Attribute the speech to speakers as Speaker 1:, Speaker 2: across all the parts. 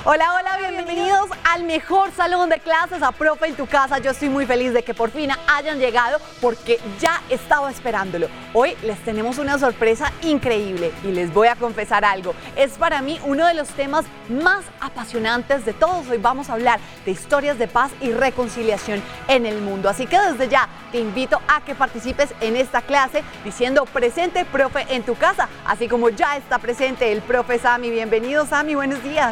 Speaker 1: Hola, hola, bienvenidos al mejor salón de clases, a Profe en tu Casa. Yo estoy muy feliz de que por fin hayan llegado porque ya estaba esperándolo. Hoy les tenemos una sorpresa increíble y les voy a confesar algo. Es para mí uno de los temas más apasionantes de todos. Hoy vamos a hablar de historias de paz y reconciliación en el mundo. Así que desde ya te invito a que participes en esta clase diciendo presente Profe en tu Casa, así como ya está presente el Profe Sammy. Bienvenido, Sammy, buenos días.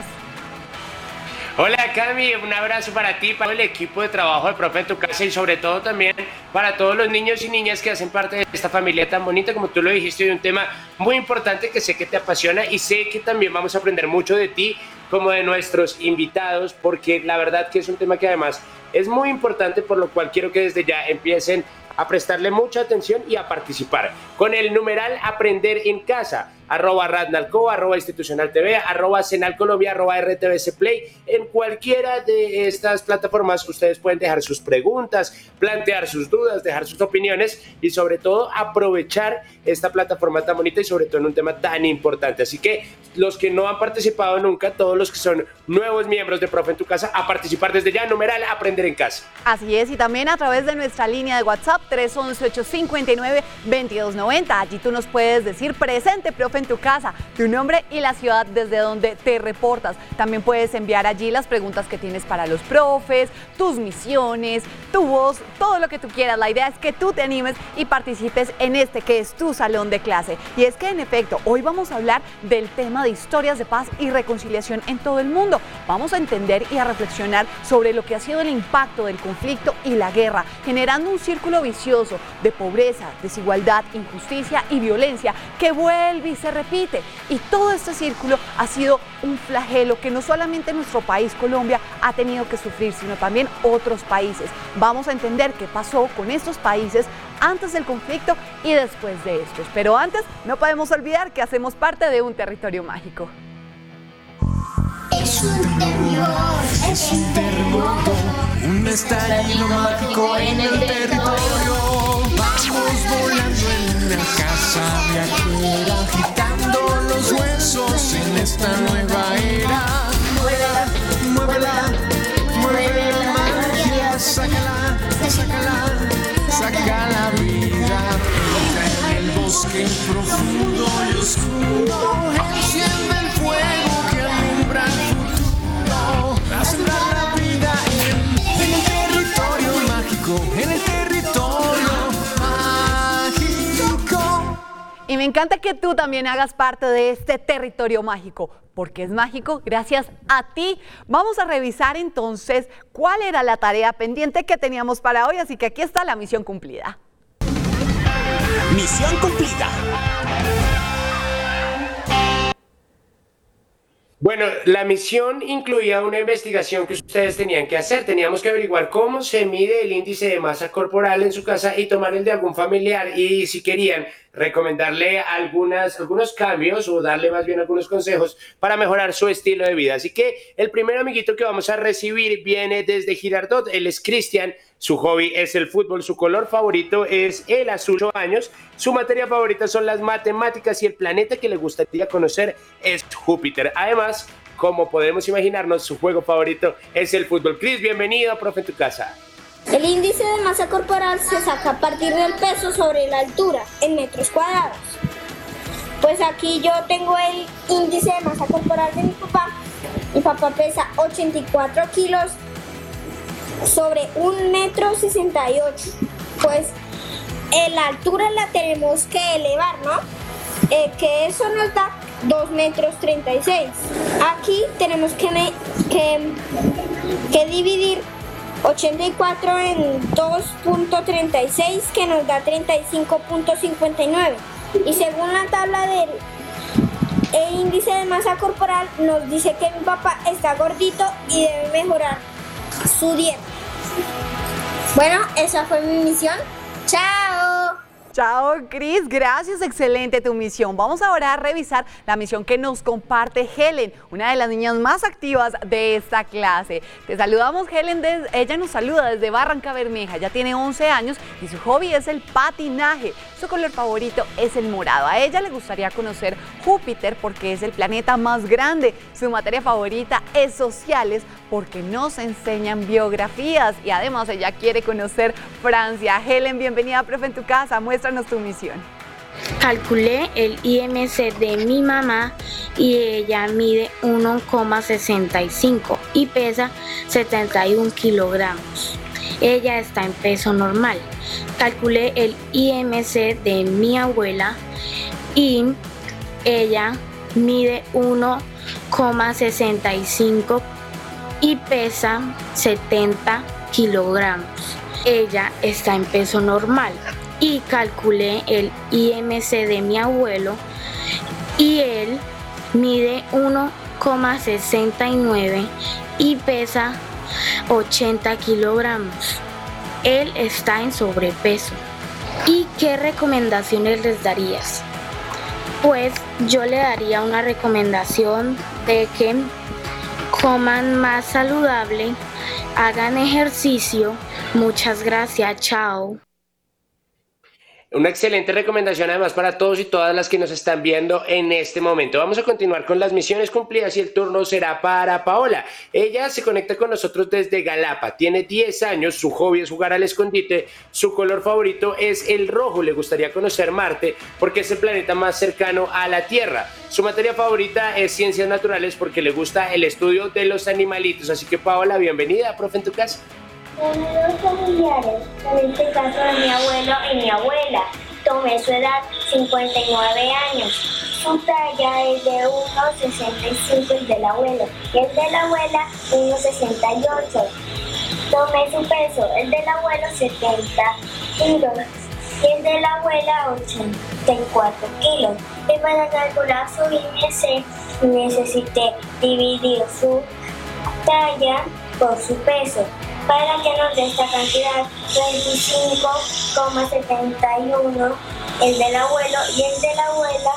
Speaker 2: Hola Cami, un abrazo para ti, para el equipo de trabajo de Profe en tu Casa y sobre todo también para todos los niños y niñas que hacen parte de esta familia tan bonita, como tú lo dijiste, de un tema muy importante que sé que te apasiona y sé que también vamos a aprender mucho de ti como de nuestros invitados, porque la verdad que es un tema que además es muy importante, por lo cual quiero que desde ya empiecen a prestarle mucha atención y a participar con el numeral Aprender en Casa, @radnalco, @institucionaltv, @senalcolombia, @rtvcplay. En cualquiera de estas plataformas ustedes pueden dejar sus preguntas, plantear sus dudas, dejar sus opiniones y sobre todo aprovechar esta plataforma tan bonita y sobre todo en un tema tan importante. Así que los que no han participado nunca, todos los que son nuevos miembros de Profe en tu Casa, a participar desde ya, numeral Aprender en Casa.
Speaker 1: Así es, y también a través de nuestra línea de WhatsApp 311-859-2290. Allí tú nos puedes decir presente Profe en tu Casa, tu nombre y la ciudad desde donde te reportas. También puedes enviar allí las preguntas que tienes para los profes, tus misiones, tu voz, todo lo que tú quieras. La idea es que tú te animes y participes en este que es tu salón de clase. Y es que en efecto, hoy vamos a hablar del tema de historias de paz y reconciliación en todo el mundo. Vamos a entender y a reflexionar sobre lo que ha sido el impacto del conflicto y la guerra, generando un círculo vicioso de pobreza, desigualdad, injusticia y violencia que vuelve y se repite. Y todo este círculo ha sido un flagelo que no solamente nuestro país, Colombia, ha tenido que sufrir, sino también otros países. Vamos a entender qué pasó con estos países antes del conflicto y después de estos. Pero antes, no podemos olvidar que hacemos parte de un territorio mágico.
Speaker 3: Es un terremoto, un estallido mágico en el territorio. Vamos volando en una casa viajera, agitando los huesos en esta nueva era. Muévela, muévela, mueve la magia, sácala, sácala, saca la vida. Entra en el bosque profundo y oscuro, enciende el fuego que alumbra el futuro, a sembrar la vida en el territorio mágico, en el territorio mágico.
Speaker 1: Y me encanta que tú también hagas parte de este territorio mágico, porque es mágico gracias a ti. Vamos a revisar entonces cuál era la tarea pendiente que teníamos para hoy, así que aquí está la misión cumplida.
Speaker 4: Misión cumplida.
Speaker 2: Bueno, la misión incluía una investigación que ustedes tenían que hacer. Teníamos que averiguar cómo se mide el índice de masa corporal en su casa y tomar el de algún familiar, y si querían recomendarle algunos cambios o darle más bien algunos consejos para mejorar su estilo de vida. Así que el primer amiguito que vamos a recibir viene desde Girardot. Él es Cristian, su hobby es el fútbol, su color favorito es el azul, 8 años, su materia favorita son las matemáticas y el planeta que le gustaría conocer es Júpiter. Además, como podemos imaginarnos, su juego favorito es el fútbol. Cris, bienvenido a Profe en tu Casa.
Speaker 5: El índice de masa corporal se saca a partir del peso sobre la altura, en metros cuadrados. Pues aquí yo tengo el índice de masa corporal de mi papá. Mi papá pesa 84 kilos sobre 1,68 m. Pues la altura la tenemos que elevar, ¿no? Que eso nos da 2,36 m. Aquí tenemos que dividir 84 en 2.36, que nos da 35.59. Y según la tabla del índice de masa corporal, nos dice que mi papá está gordito y debe mejorar su dieta. Bueno, esa fue mi misión. ¡Chao!
Speaker 1: Chao, Cris. Gracias, excelente tu misión. Vamos ahora a revisar la misión que nos comparte Helen, una de las niñas más activas de esta clase. Te saludamos, Helen. Ella nos saluda desde Barranca Bermeja. Ya tiene 11 años y su hobby es el patinaje. Su color favorito es el morado. A ella le gustaría conocer Júpiter porque es el planeta más grande. Su materia favorita es sociales porque nos enseñan biografías y además ella quiere conocer Francia. Helen, bienvenida a Profe en tu Casa. Muéstranos tu misión.
Speaker 4: Calculé el IMC de mi mamá y ella mide 1,65 y pesa 71 kilogramos. Ella está en peso normal. Calculé el IMC de mi abuela y ella mide 1,65 y pesa 70 kilogramos. Ella está en peso normal. Y calculé el IMC de mi abuelo y él mide 1,69 y pesa 80 kilogramos. Él está en sobrepeso. ¿Y qué recomendaciones les darías? Pues yo le daría una recomendación de que coman más saludable, hagan ejercicio. Muchas gracias, chao.
Speaker 2: Una excelente recomendación además para todos y todas las que nos están viendo en este momento. Vamos a continuar con las misiones cumplidas y el turno será para Paola. Ella se conecta con nosotros desde Galapa, tiene 10 años, su hobby es jugar al escondite, su color favorito es el rojo, le gustaría conocer Marte porque es el planeta más cercano a la Tierra. Su materia favorita es ciencias naturales porque le gusta el estudio de los animalitos. Así que Paola, bienvenida a Profe en tu Casa.
Speaker 5: Saludos familiares, en este caso de mi abuelo y mi abuela. Tomé su edad, 59 años. Su talla es de 1,65 el del abuelo y el de la abuela 1,68. Tomé su peso, el del abuelo 70 kilos y el de la abuela 84 kilos. Y para calcular su IMC necesité dividir su talla por su peso. Para que nos dé esta cantidad, 25,71 el del abuelo y el de la abuela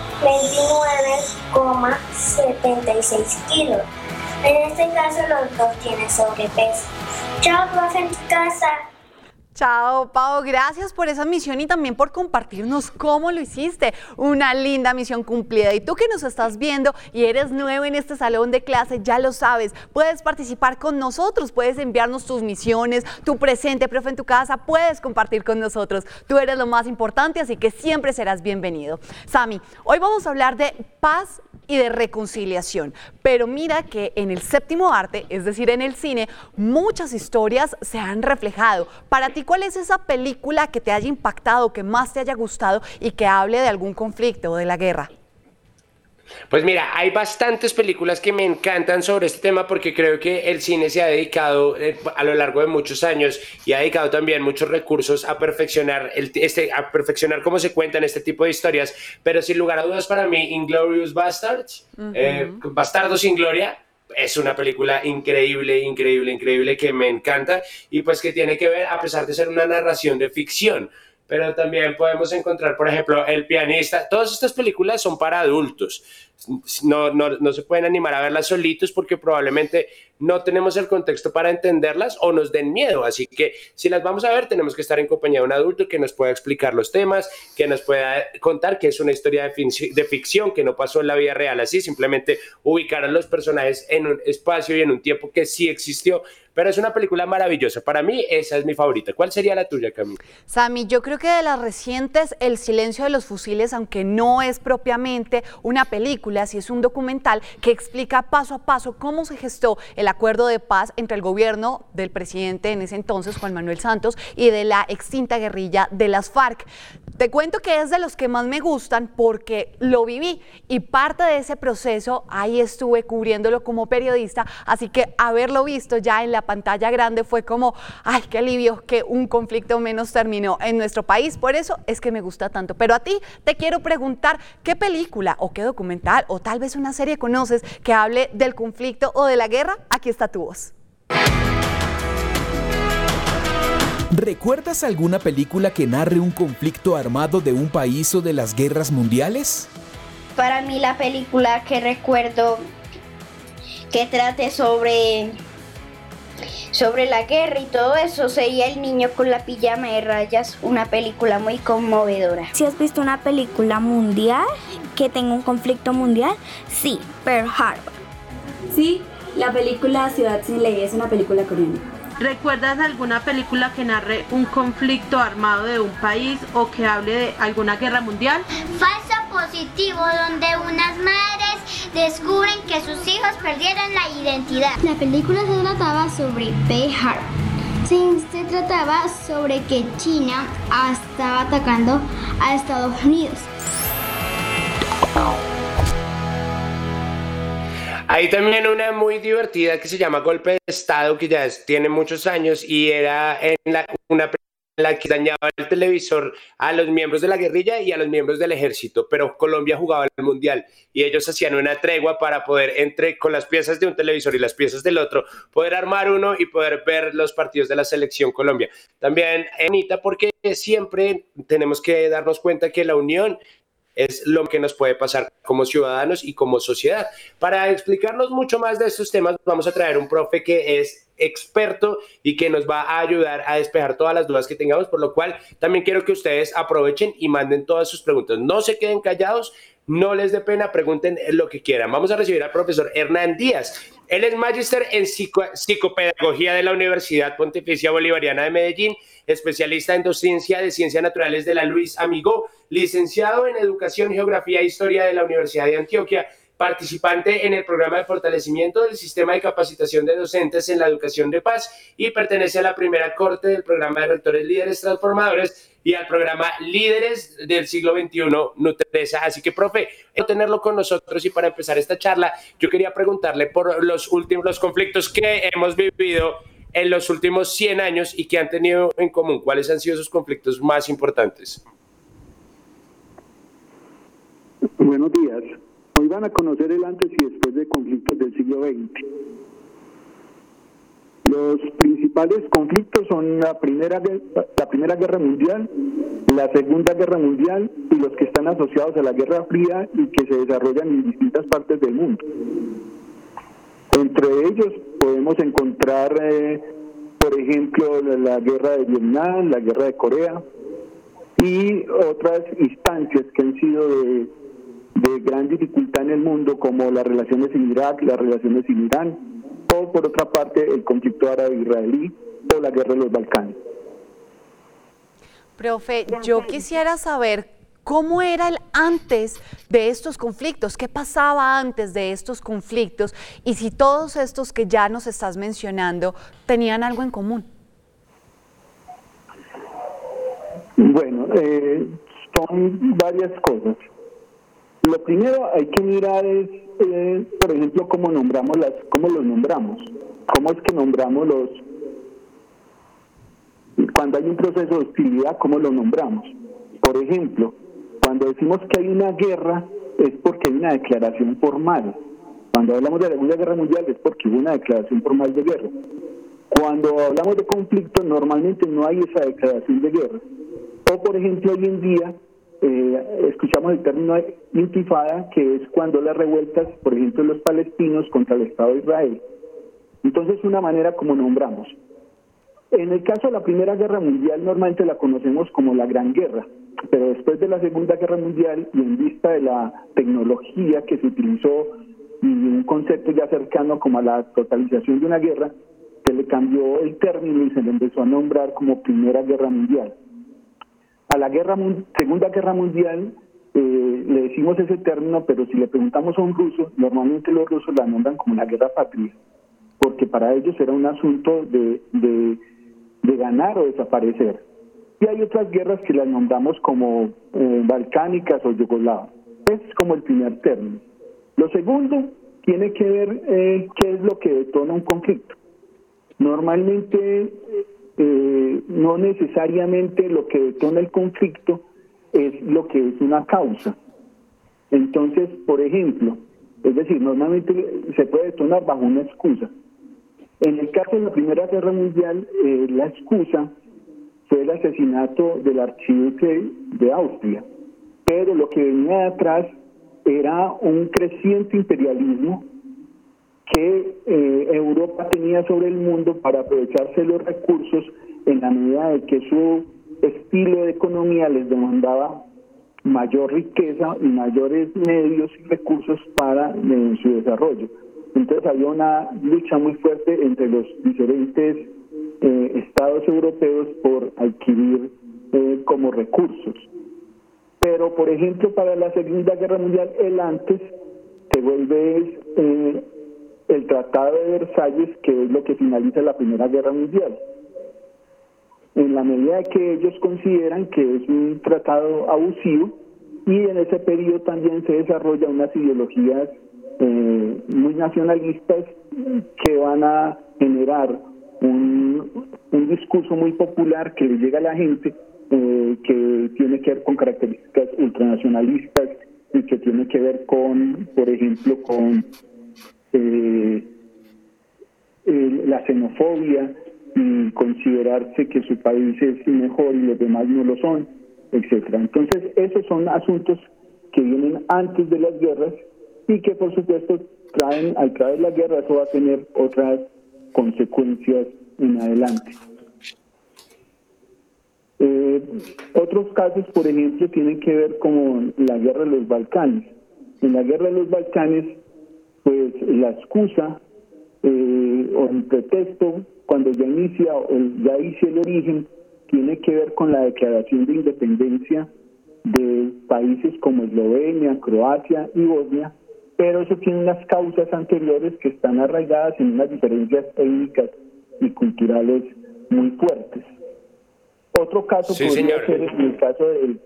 Speaker 5: 29,76 kilos. En este caso los dos tienen sobrepeso. Chao, profe, en tu casa.
Speaker 1: Chao, Pau, gracias por esa misión y también por compartirnos cómo lo hiciste. Una linda misión cumplida. Y tú que nos estás viendo y eres nuevo en este salón de clase, ya lo sabes, puedes participar con nosotros, puedes enviarnos tus misiones, tu presente, Profe en tu Casa, puedes compartir con nosotros. Tú eres lo más importante, así que siempre serás bienvenido. Sami, hoy vamos a hablar de paz y de reconciliación, pero mira que en el séptimo arte, es decir, en el cine, muchas historias se han reflejado. Para ti, ¿cuál es esa película que te haya impactado, que más te haya gustado y que hable de algún conflicto o de la guerra?
Speaker 2: Pues mira, hay bastantes películas que me encantan sobre este tema porque creo que el cine se ha dedicado a lo largo de muchos años y ha dedicado también muchos recursos a perfeccionar, cómo se cuentan este tipo de historias, pero sin lugar a dudas para mí Inglourious Basterds, Bastardos sin Gloria, es una película increíble que me encanta y pues que tiene que ver, a pesar de ser una narración de ficción, pero también podemos encontrar, por ejemplo, El pianista. Todas estas películas son para adultos. No se pueden animar a verlas solitos porque probablemente no tenemos el contexto para entenderlas o nos den miedo. Así que si las vamos a ver, tenemos que estar en compañía de un adulto que nos pueda explicar los temas, que nos pueda contar que es una historia de ficción, que no pasó en la vida real. Así simplemente ubicar a los personajes en un espacio y en un tiempo que sí existió. Pero es una película maravillosa. Para mí, esa es mi favorita. ¿Cuál sería la tuya, Camila?
Speaker 1: Sami, yo creo que de las recientes, El silencio de los fusiles, aunque no es propiamente una película, sí es un documental que explica paso a paso cómo se gestó el acuerdo de paz entre el gobierno del presidente en ese entonces, Juan Manuel Santos, y de la extinta guerrilla de las FARC. Te cuento que es de los que más me gustan porque lo viví y parte de ese proceso ahí estuve cubriéndolo como periodista, así que haberlo visto ya en la pantalla grande fue como, ay, qué alivio que un conflicto menos terminó en nuestro país. Por eso es que me gusta tanto. Pero a ti te quiero preguntar, ¿qué película o qué documental o tal vez una serie conoces que hable del conflicto o de la guerra? Aquí está tu voz.
Speaker 6: ¿Recuerdas alguna película que narre un conflicto armado de un país o de las guerras mundiales?
Speaker 5: Para mí la película que recuerdo que trate sobre la guerra y todo eso sería El niño con la pijama de rayas, una película muy conmovedora.
Speaker 7: Si has visto una película mundial que tenga un conflicto mundial, sí, Pearl Harbor.
Speaker 8: Sí, la película Ciudad sin ley es una película coreana.
Speaker 9: ¿Recuerdas alguna película que narre un conflicto armado de un país o que hable de alguna guerra mundial?
Speaker 10: Falso positivo, donde unas madres descubren que sus hijos perdieron la identidad.
Speaker 11: La película se trataba sobre Pearl Harbor. Sí, se trataba sobre que China estaba atacando a Estados Unidos.
Speaker 2: Hay también una muy divertida que se llama Golpe de Estado, que ya tiene muchos años y era una en la que dañaba el televisor a los miembros de la guerrilla y a los miembros del ejército, pero Colombia jugaba el mundial y ellos hacían una tregua para poder, con las piezas de un televisor y las piezas del otro, poder armar uno y poder ver los partidos de la selección Colombia. También es bonita porque siempre tenemos que darnos cuenta que la unión es lo que nos puede pasar como ciudadanos y como sociedad. Para explicarnos mucho más de estos temas, vamos a traer un profe que es experto y que nos va a ayudar a despejar todas las dudas que tengamos, por lo cual también quiero que ustedes aprovechen y manden todas sus preguntas. No se queden callados, no les dé pena, pregunten lo que quieran. Vamos a recibir al profesor Hernán Díaz. Él es magíster en psicopedagogía de la Universidad Pontificia Bolivariana de Medellín, especialista en docencia de ciencias naturales de la Luis Amigó, licenciado en educación, geografía e historia de la Universidad de Antioquia, participante en el programa de fortalecimiento del sistema de capacitación de docentes en la educación de paz y pertenece a la primera corte del programa de rectores líderes transformadores y al programa Líderes del Siglo XXI Nutresa. Así que, profe, tenerlo con nosotros y para empezar esta charla, yo quería preguntarle por los conflictos que hemos vivido en los últimos 100 años y que han tenido en común. ¿Cuáles han sido esos conflictos más importantes?
Speaker 12: Buenos días. Hoy van a conocer el antes y después de conflictos del siglo XX. Los principales conflictos son la Primera Guerra Mundial, la Segunda Guerra Mundial y los que están asociados a la Guerra Fría y que se desarrollan en distintas partes del mundo. Entre ellos podemos encontrar, por ejemplo, la Guerra de Vietnam, la Guerra de Corea y otras instancias que han sido de gran dificultad en el mundo, como las relaciones en Irak, las relaciones en Irán, o por otra parte el conflicto árabe-israelí o la guerra de los Balcanes.
Speaker 1: Profe, yo quisiera saber cómo era el antes de estos conflictos, qué pasaba antes de estos conflictos y si todos estos que ya nos estás mencionando tenían algo en común.
Speaker 12: Bueno, son varias cosas. Lo primero hay que mirar es, por ejemplo, cómo los nombramos, cómo es que nombramos cuando hay un proceso de hostilidad, cómo lo nombramos. Por ejemplo, cuando decimos que hay una guerra es porque hay una declaración formal. Cuando hablamos de la Segunda Guerra Mundial es porque hubo una declaración formal de guerra. Cuando hablamos de conflicto normalmente no hay esa declaración de guerra. O por ejemplo hoy en día escuchamos el término intifada, que es cuando las revueltas, por ejemplo, los palestinos contra el Estado de Israel. Entonces, una manera como nombramos. En el caso de la Primera Guerra Mundial, normalmente la conocemos como la Gran Guerra, pero después de la Segunda Guerra Mundial y en vista de la tecnología que se utilizó y un concepto ya cercano como a la totalización de una guerra, se le cambió el término y se le empezó a nombrar como Primera Guerra Mundial. A la Segunda Guerra Mundial le decimos ese término, pero si le preguntamos a un ruso, normalmente los rusos la nombran como la Guerra Patria, porque para ellos era un asunto de ganar o desaparecer. Y hay otras guerras que las nombramos como balcánicas o yugoslavas. Ese es como el primer término. Lo segundo tiene que ver qué es lo que detona un conflicto. Normalmente no necesariamente lo que detona el conflicto es lo que es una causa. Entonces, por ejemplo, es decir, normalmente se puede detonar bajo una excusa. En el caso de la Primera Guerra Mundial, la excusa fue el asesinato del archiduque de Austria. Pero lo que venía de atrás era un creciente imperialismo que Europa tenía sobre el mundo para aprovecharse de los recursos en la medida de que su estilo de economía les demandaba mayor riqueza y mayores medios y recursos para su desarrollo. Entonces había una lucha muy fuerte entre los diferentes estados europeos por adquirir como recursos. Pero, por ejemplo, para la Segunda Guerra Mundial, el antes se vuelve el Tratado de Versalles, que es lo que finaliza la Primera Guerra Mundial. En la medida que ellos consideran que es un tratado abusivo, y en ese periodo también se desarrolla unas ideologías muy nacionalistas que van a generar un discurso muy popular que le llega a la gente, que tiene que ver con características ultranacionalistas y que tiene que ver con, por ejemplo, con la xenofobia y considerarse que su país es mejor y los demás no lo son, etcétera. Entonces, esos son asuntos que vienen antes de las guerras y que, por supuesto, al traer la guerra, eso va a tener otras consecuencias en adelante. Otros casos, por ejemplo, tienen que ver con la guerra de los Balcanes. En la guerra de los Balcanes, pues la excusa o el pretexto, cuando ya inicia el origen, tiene que ver con la declaración de independencia de países como Eslovenia, Croacia y Bosnia, pero eso tiene unas causas anteriores que están arraigadas en unas diferencias étnicas y culturales muy fuertes. Otro caso podría ser el caso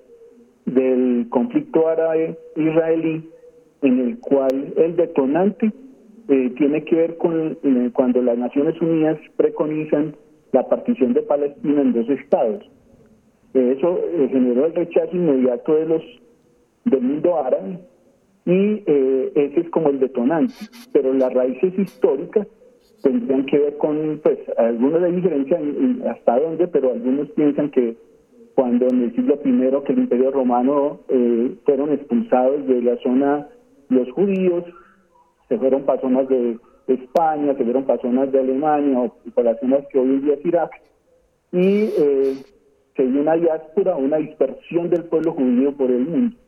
Speaker 12: del conflicto árabe-israelí, en el cual el detonante tiene que ver con cuando las Naciones Unidas preconizan la partición de Palestina en 2 estados. Eso generó el rechazo inmediato del mundo árabe y ese es como el detonante. Pero las raíces históricas tendrían que ver con, pues, algunos de diferencia hasta dónde, pero algunos piensan que cuando en el siglo I que el Imperio Romano fueron expulsados de la zona los judíos, se fueron para zonas de España, se fueron para zonas de Alemania o para las zonas que hoy en día es Irak, y se dio una diáspora, una dispersión del pueblo judío por el mundo.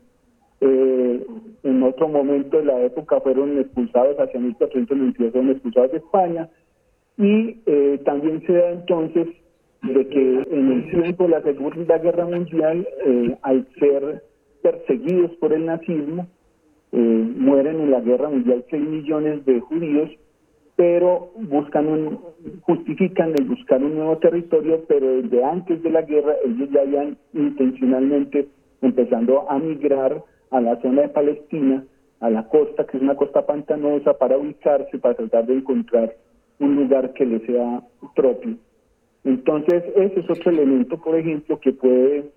Speaker 12: En otro momento de la época fueron expulsados, hacia 1492 fueron expulsados de España, y también se da entonces de que en el tiempo de la Segunda Guerra Mundial, al ser perseguidos por el nazismo, mueren en la Guerra Mundial 6 millones de judíos, pero justifican el buscar un nuevo territorio, pero desde antes de la guerra ellos ya habían intencionalmente empezando a migrar a la zona de Palestina, a la costa, que es una costa pantanosa, para ubicarse, para tratar de encontrar un lugar que les sea propio. Entonces, ese es otro elemento, por ejemplo, que puede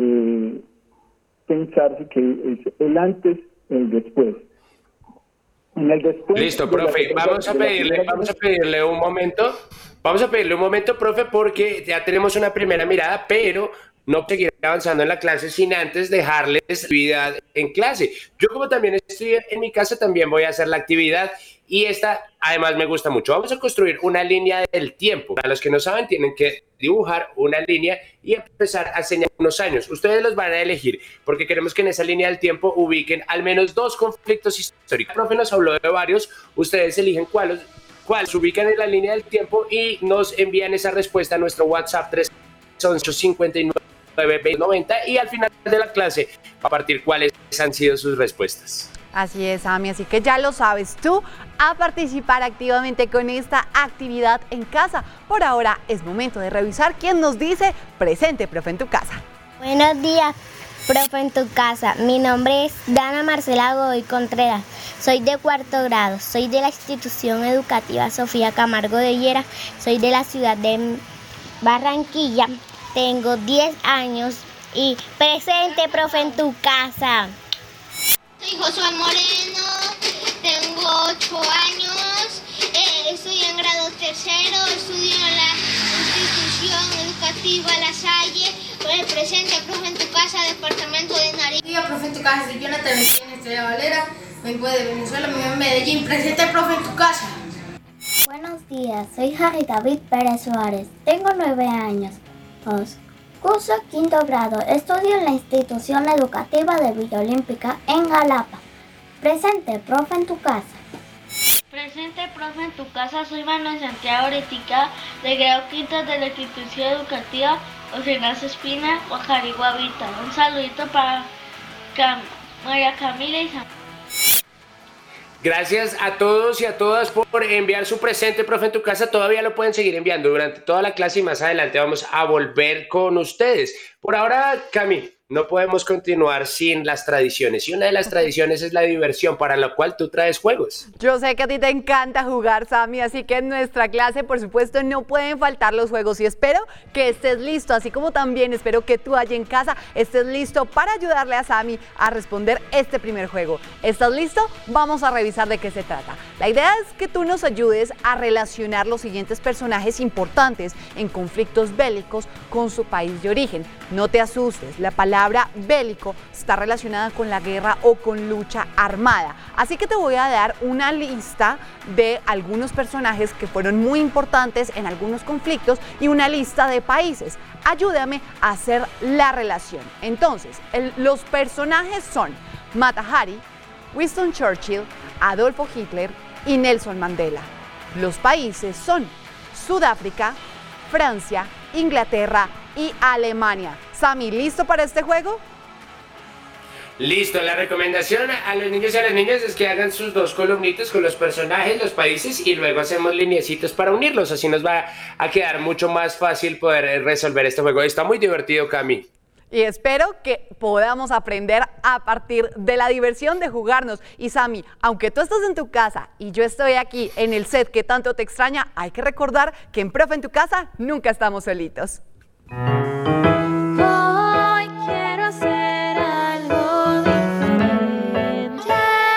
Speaker 12: pensarse que es el antes, el después. En el después.
Speaker 2: Listo, profe, vamos a pedirle un momento, profe, porque ya tenemos una primera mirada, pero no seguir avanzando en la clase sin antes dejarles actividad en clase. Yo, como también estoy en mi casa, también voy a hacer la actividad y esta además me gusta mucho. Vamos a construir una línea del tiempo. Para los que no saben, tienen que dibujar una línea y empezar a señalar unos años. Ustedes los van a elegir porque queremos que en esa línea del tiempo ubiquen al menos 2 conflictos históricos. El profe nos habló de varios. Ustedes eligen cuáles se ubican en la línea del tiempo y nos envían esa respuesta a nuestro WhatsApp 311-59-90 y al final de la clase va a partir cuáles han sido sus respuestas.
Speaker 1: Así es, Ami, así que ya lo sabes tú, a participar activamente con esta actividad en casa. Por ahora es momento de revisar quién nos dice presente, profe, en tu casa.
Speaker 13: Buenos días, profe, en tu casa. Mi nombre es Dana Marcela Godoy Contreras. Soy de 4º grado. Soy de la institución educativa Sofía Camargo de Llera. Soy de la ciudad de Barranquilla. Tengo 10 años y presente, profe, en tu casa.
Speaker 10: Soy Josué Moreno, tengo 8 años, estoy en grado 3º, estudio en la institución educativa La Salle. presente, profe, en tu casa, departamento de Nariño.
Speaker 14: Hola, profe, en tu casa, soy Jonathan Estrella Valera, vengo de Venezuela, vivo en Medellín. Presente, profe, en tu casa.
Speaker 15: Buenos días, soy Harry David Pérez Suárez, tengo 9 años. Curso 5º grado, estudio en la institución educativa de Villa Olímpica en Jalapa. Presente, profe, en tu casa.
Speaker 16: Presente, profe, en tu casa, soy Manuel Santiago Retica, de grado 5º de la institución educativa Oceanas Espina, Guajariguavita. Un saludito para María Camila y San.
Speaker 2: Gracias a todos y a todas por enviar su presente, profe, en tu casa. Todavía lo pueden seguir enviando durante toda la clase y más adelante vamos a volver con ustedes. Por ahora, Cami, no podemos continuar sin las tradiciones y una de las tradiciones es la diversión, para la cual tú traes juegos.
Speaker 1: Yo sé que a ti te encanta jugar, Sammy, así que en nuestra clase, por supuesto, no pueden faltar los juegos y espero que estés listo, así como también espero que tú allá en casa estés listo para ayudarle a Sammy a responder este primer juego. ¿Estás listo? Vamos a revisar de qué se trata. La idea es que tú nos ayudes a relacionar los siguientes personajes importantes en conflictos bélicos con su país de origen. No te asustes, la palabra bélico está relacionada con la guerra o con lucha armada. Así que te voy a dar una lista de algunos personajes que fueron muy importantes en algunos conflictos y una lista de países. Ayúdame a hacer la relación. Entonces, los personajes son Mata Hari, Winston Churchill, Adolfo Hitler y Nelson Mandela. Los países son Sudáfrica, Francia, Inglaterra y Alemania. Sammy, ¿listo para este juego?
Speaker 2: Listo, la recomendación a los niños y a las niñas es que hagan sus 2 columnitas con los personajes, los países y luego hacemos lineecitos para unirlos. Así nos va a quedar mucho más fácil poder resolver este juego. Está muy divertido, Cami.
Speaker 1: Y espero que podamos aprender a partir de la diversión de jugarnos. Y Sammy, aunque tú estás en tu casa y yo estoy aquí en el set que tanto te extraña, hay que recordar que en Profe en tu casa nunca estamos solitos.
Speaker 17: Hoy quiero hacer algo diferente.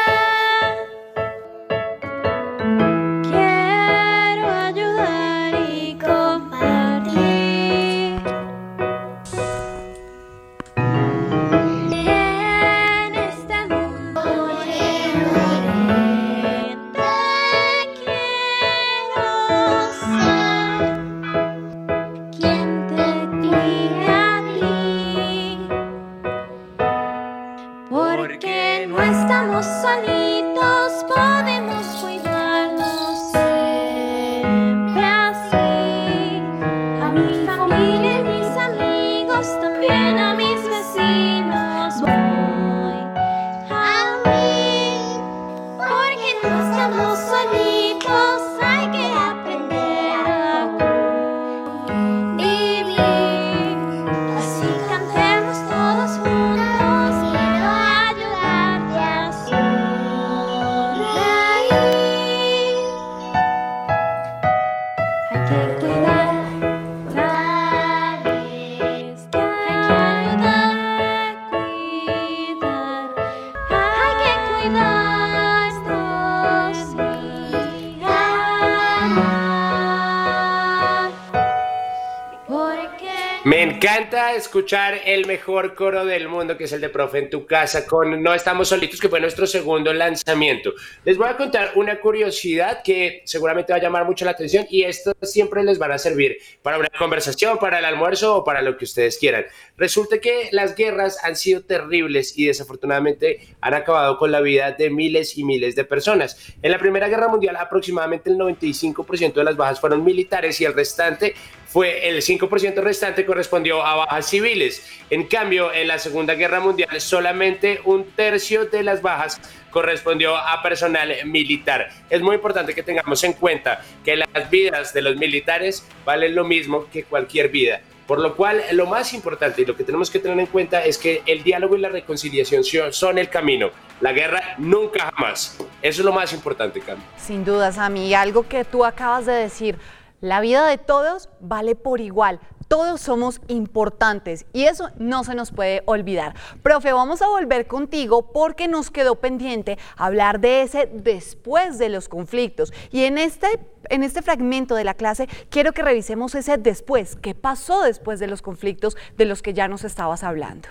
Speaker 17: Quiero ayudar y compartir. En este mundo diferente quiero ser quien te guíe a ti. Porque no estamos solitos, podemos cuidarnos siempre así. A mi familia y mis amigos, también a mis vecinos voy a mí. Porque no estamos solitos, hay que aprender a vivir. Así cantemos todos juntos, quiero ayudarte a sonreír. Hay que cuidar trajes, hay que ayudar a cuidar, hay que cuidarnos y amar. Porque
Speaker 2: Me encanta escuchar el mejor coro del mundo, que es el de Profe en tu casa, con No Estamos Solitos, que fue nuestro segundo lanzamiento. Les voy a contar una curiosidad que seguramente va a llamar mucho la atención y esto siempre les van a servir para una conversación, para el almuerzo o para lo que ustedes quieran. Resulta que las guerras han sido terribles y desafortunadamente han acabado con la vida de miles y miles de personas. En la Primera Guerra Mundial aproximadamente el 95% de las bajas fueron militares y el 5% restante correspondió a bajas civiles. En cambio, en la Segunda Guerra Mundial solamente 1/3 de las bajas correspondió a personal militar. Es muy importante que tengamos en cuenta que las vidas de los militares valen lo mismo que cualquier vida. Por lo cual, lo más importante y lo que tenemos que tener en cuenta es que el diálogo y la reconciliación son el camino. La guerra nunca jamás. Eso es lo más importante, Cami.
Speaker 1: Sin duda, Sammy, algo que tú acabas de decir, la vida de todos vale por igual. Todos somos importantes y eso no se nos puede olvidar. Profe, vamos a volver contigo porque nos quedó pendiente hablar de ese después de los conflictos. Y en este fragmento de la clase quiero que revisemos ese después. ¿Qué pasó después de los conflictos de los que ya nos estabas hablando?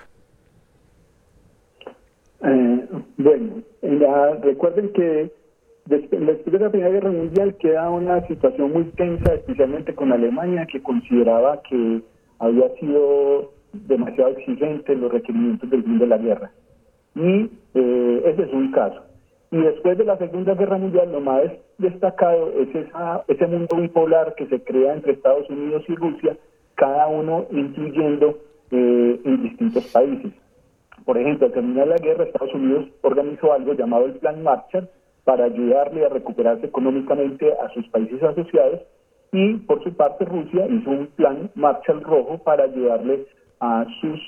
Speaker 12: Bueno, recuerden que después de la Primera Guerra Mundial queda una situación muy tensa, especialmente con Alemania, que consideraba que había sido demasiado exigente los requerimientos del fin de la guerra. Y ese es un caso. Y después de la Segunda Guerra Mundial, lo más destacado es ese mundo bipolar que se crea entre Estados Unidos y Rusia, cada uno influyendo en distintos países. Por ejemplo, al terminar la guerra, Estados Unidos organizó algo llamado el Plan Marshall para ayudarle a recuperarse económicamente a sus países asociados, y por su parte Rusia hizo un Plan Marshall Rojo para ayudarle a sus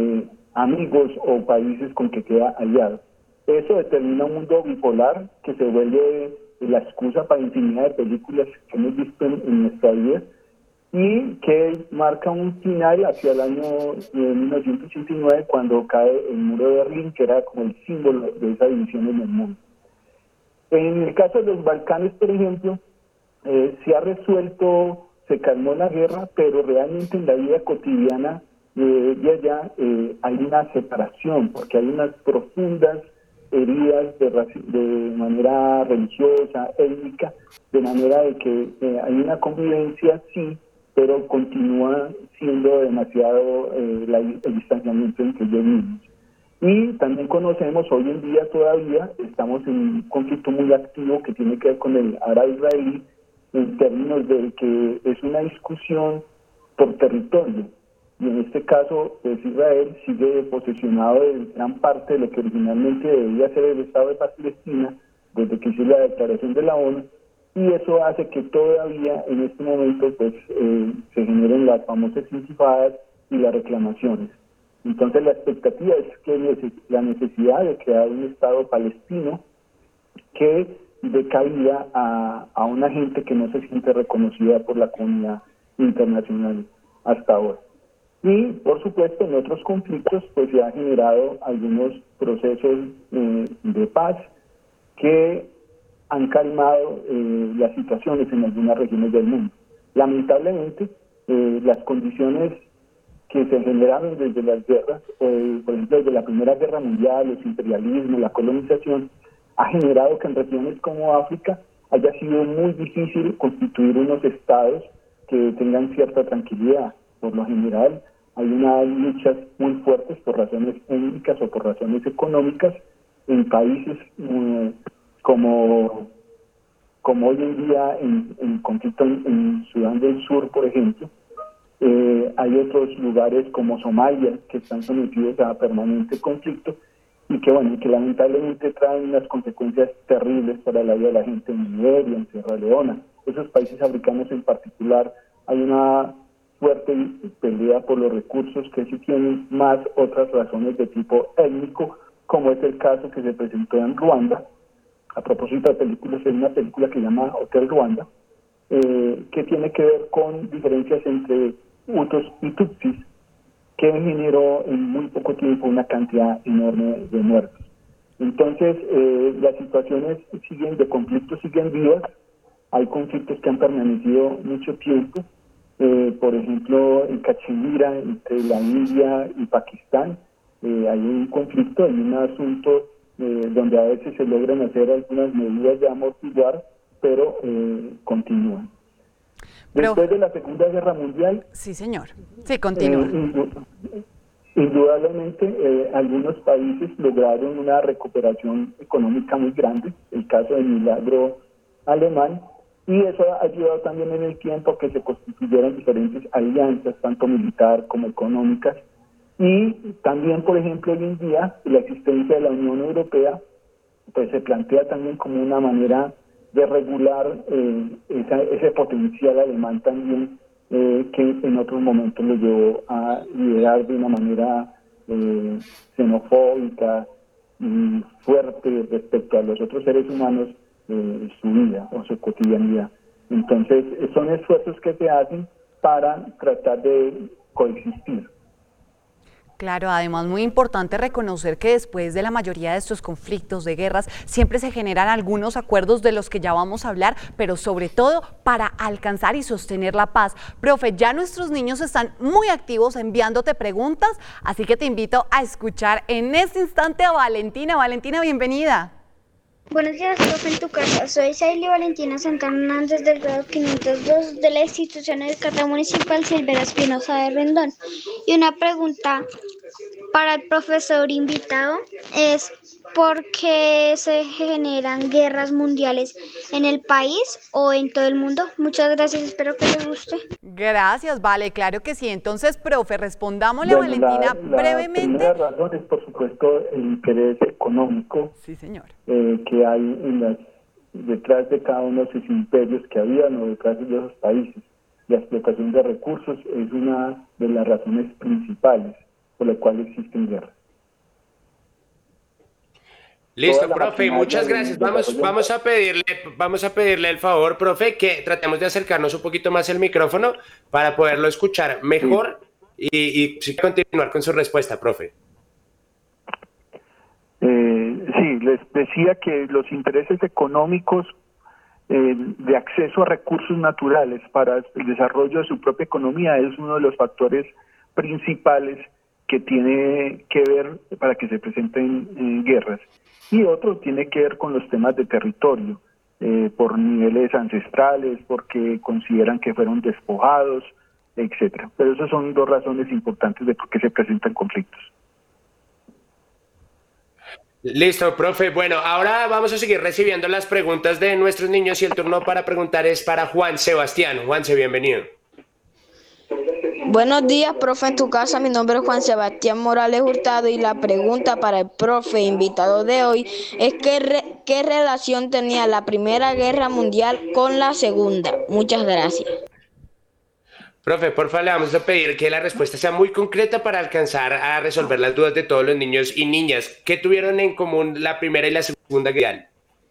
Speaker 12: amigos o países con que queda aliado. Eso determina un mundo bipolar que se vuelve la excusa para infinidad de películas que hemos visto en nuestra vida, y que marca un final hacia el año 1989, cuando cae el muro de Berlín, que era como el símbolo de esa división en el mundo. En el caso de los Balcanes, por ejemplo, se ha resuelto, se calmó la guerra, pero realmente en la vida cotidiana de allá hay una separación, porque hay unas profundas heridas de manera religiosa, étnica, de manera de que hay una convivencia, sí, pero continúa siendo demasiado el distanciamiento entre ellos mismos. Y también conocemos hoy en día todavía, estamos en un conflicto muy activo que tiene que ver con el árabe-israelí, en términos de que es una discusión por territorio. Y en este caso, pues Israel sigue posesionado de gran parte de lo que originalmente debía ser el Estado de Palestina, desde que hizo la declaración de la ONU, y eso hace que todavía en este momento pues se generen las famosas intifadas y las reclamaciones. Entonces la expectativa es que la necesidad de crear un Estado palestino que dé cabida a una gente que no se siente reconocida por la comunidad internacional hasta ahora. Y por supuesto en otros conflictos pues se han generado algunos procesos de paz que han calmado las situaciones en algunas regiones del mundo. Lamentablemente las condiciones que se generaron desde las guerras, por ejemplo desde la Primera Guerra Mundial, los imperialismos, la colonización, ha generado que en regiones como África haya sido muy difícil constituir unos estados que tengan cierta tranquilidad. Por lo general hay unas luchas muy fuertes por razones étnicas o por razones económicas en países como hoy en día en conflicto en Sudán del Sur, por ejemplo. Hay otros lugares como Somalia que están sometidos a permanente conflicto y que lamentablemente traen unas consecuencias terribles para la vida de la gente en Nigeria, en Sierra Leona. Esos países africanos en particular, hay una fuerte pelea por los recursos que sí tienen, más otras razones de tipo étnico, como es el caso que se presentó en Ruanda. A propósito de películas, hay una película que se llama Hotel Ruanda, que tiene que ver con diferencias entre Hutus y Tutsis, que generó en muy poco tiempo una cantidad enorme de muertos. Entonces, las situaciones de conflictos siguen vivas. Hay conflictos que han permanecido mucho tiempo. Por ejemplo, en Cachemira, entre la India y Pakistán, hay un conflicto, hay un asunto donde a veces se logran hacer algunas medidas de amortiguar, pero continúan. Después de la Segunda Guerra Mundial...
Speaker 1: Sí, señor. Sí, continúa.
Speaker 12: Indudablemente, algunos países lograron una recuperación económica muy grande, el caso del milagro alemán, y eso ha ayudado también en el tiempo a que se constituyeran diferentes alianzas, tanto militar como económicas, y también, por ejemplo, hoy en día, la existencia de la Unión Europea pues se plantea también como una manera de regular ese potencial alemán también, que en otros momentos lo llevó a liderar de una manera xenofóbica y fuerte respecto a los otros seres humanos, su vida o su cotidianidad. Entonces son esfuerzos que se hacen para tratar de coexistir.
Speaker 1: Claro, además muy importante reconocer que después de la mayoría de estos conflictos, de guerras, siempre se generan algunos acuerdos de los que ya vamos a hablar, pero sobre todo para alcanzar y sostener la paz. Profe, ya nuestros niños están muy activos enviándote preguntas, así que te invito a escuchar en este instante a Valentina. Valentina, bienvenida.
Speaker 11: Buenos días, profe, en tu casa. Soy Saily Valentina Santana Hernández del grado 502 de la institución educativa municipal Silvera Espinosa de Rendón. Y una pregunta para el profesor invitado es ¿por qué se generan guerras mundiales en el país o en todo el mundo? Muchas gracias, espero que les guste.
Speaker 1: Gracias, vale, claro que sí. Entonces, profe, respondámosle a Valentina brevemente.
Speaker 12: La primera razón es, por supuesto, el interés económico.
Speaker 1: Sí, señor.
Speaker 12: Que hay detrás de cada uno de esos imperios que habían o detrás de esos países. La explotación de recursos es una de las razones principales por las cuales existen guerras.
Speaker 2: Listo, profe, muchas gracias. Vamos a pedirle el favor, profe, que tratemos de acercarnos un poquito más el micrófono para poderlo escuchar mejor y continuar con su respuesta, profe.
Speaker 12: Sí, les decía que los intereses económicos de acceso a recursos naturales para el desarrollo de su propia economía es uno de los factores principales que tiene que ver para que se presenten guerras. Y otro tiene que ver con los temas de territorio, por niveles ancestrales, porque consideran que fueron despojados, etcétera. Pero esas son dos razones importantes de por qué se presentan conflictos.
Speaker 2: Listo, profe. Bueno, ahora vamos a seguir recibiendo las preguntas de nuestros niños y el turno para preguntar es para Juan Sebastián. Juanse, bienvenido.
Speaker 18: Buenos días, profe, en tu casa. Mi nombre es Juan Sebastián Morales Hurtado y la pregunta para el profe invitado de hoy es ¿qué relación tenía la Primera Guerra Mundial con la Segunda? Muchas gracias.
Speaker 2: Profe, por favor, le vamos a pedir que la respuesta sea muy concreta para alcanzar a resolver las dudas de todos los niños y niñas. ¿Qué tuvieron en común la Primera y la Segunda Guerra?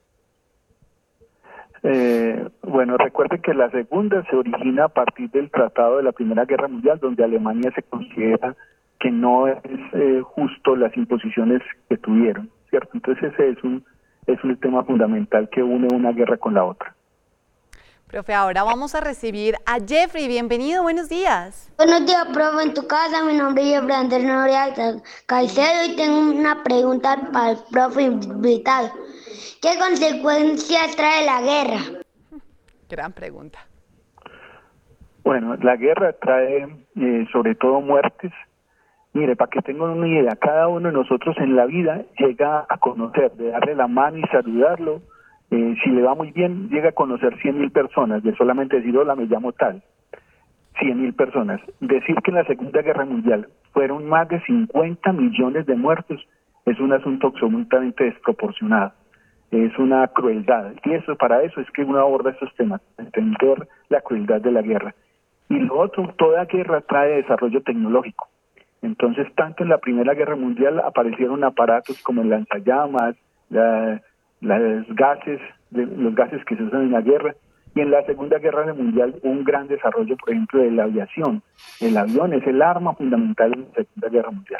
Speaker 12: Bueno, recuerden que la segunda se origina a partir del Tratado de la Primera Guerra Mundial, donde Alemania se considera que no es justo las imposiciones que tuvieron, ¿cierto? Entonces ese es un tema fundamental que une una guerra con la otra.
Speaker 1: Profe, ahora vamos a recibir a Jeffrey. Bienvenido, buenos días.
Speaker 11: Buenos días, profe, en tu casa. Mi nombre es Jeffrey Andrés Noriega Caicedo y tengo una pregunta para el profe invitado. ¿Qué consecuencias trae la guerra?
Speaker 1: Gran pregunta.
Speaker 12: Bueno, la guerra trae sobre todo muertes. Mire, para que tengan una idea, cada uno de nosotros en la vida llega a conocer, de darle la mano y saludarlo. Si le va muy bien, llega a conocer 100.000 personas, de solamente decir, hola, me llamo tal. 100.000 personas. Decir que en la Segunda Guerra Mundial fueron más de 50 millones de muertos es un asunto absolutamente desproporcionado. Es una crueldad. Y para eso es que uno aborda estos temas, entender la crueldad de la guerra. Y lo otro, toda guerra trae desarrollo tecnológico. Entonces, tanto en la Primera Guerra Mundial aparecieron aparatos como el lanzallamas, los gases que se usan en la guerra, y en la Segunda Guerra Mundial un gran desarrollo, por ejemplo, de la aviación. El avión es el arma fundamental en la Segunda Guerra Mundial.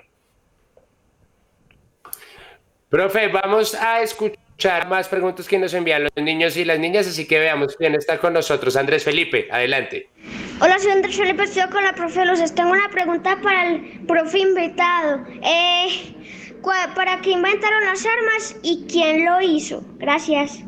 Speaker 2: Profe, vamos a escuchar más preguntas que nos envían los niños y las niñas, así que veamos quién está con nosotros. Andrés Felipe, adelante.
Speaker 11: Hola, soy Andrés Felipe, estoy con la profe Luces. Tengo una pregunta para el profe invitado. ¿Para qué inventaron las armas y quién lo hizo? Gracias.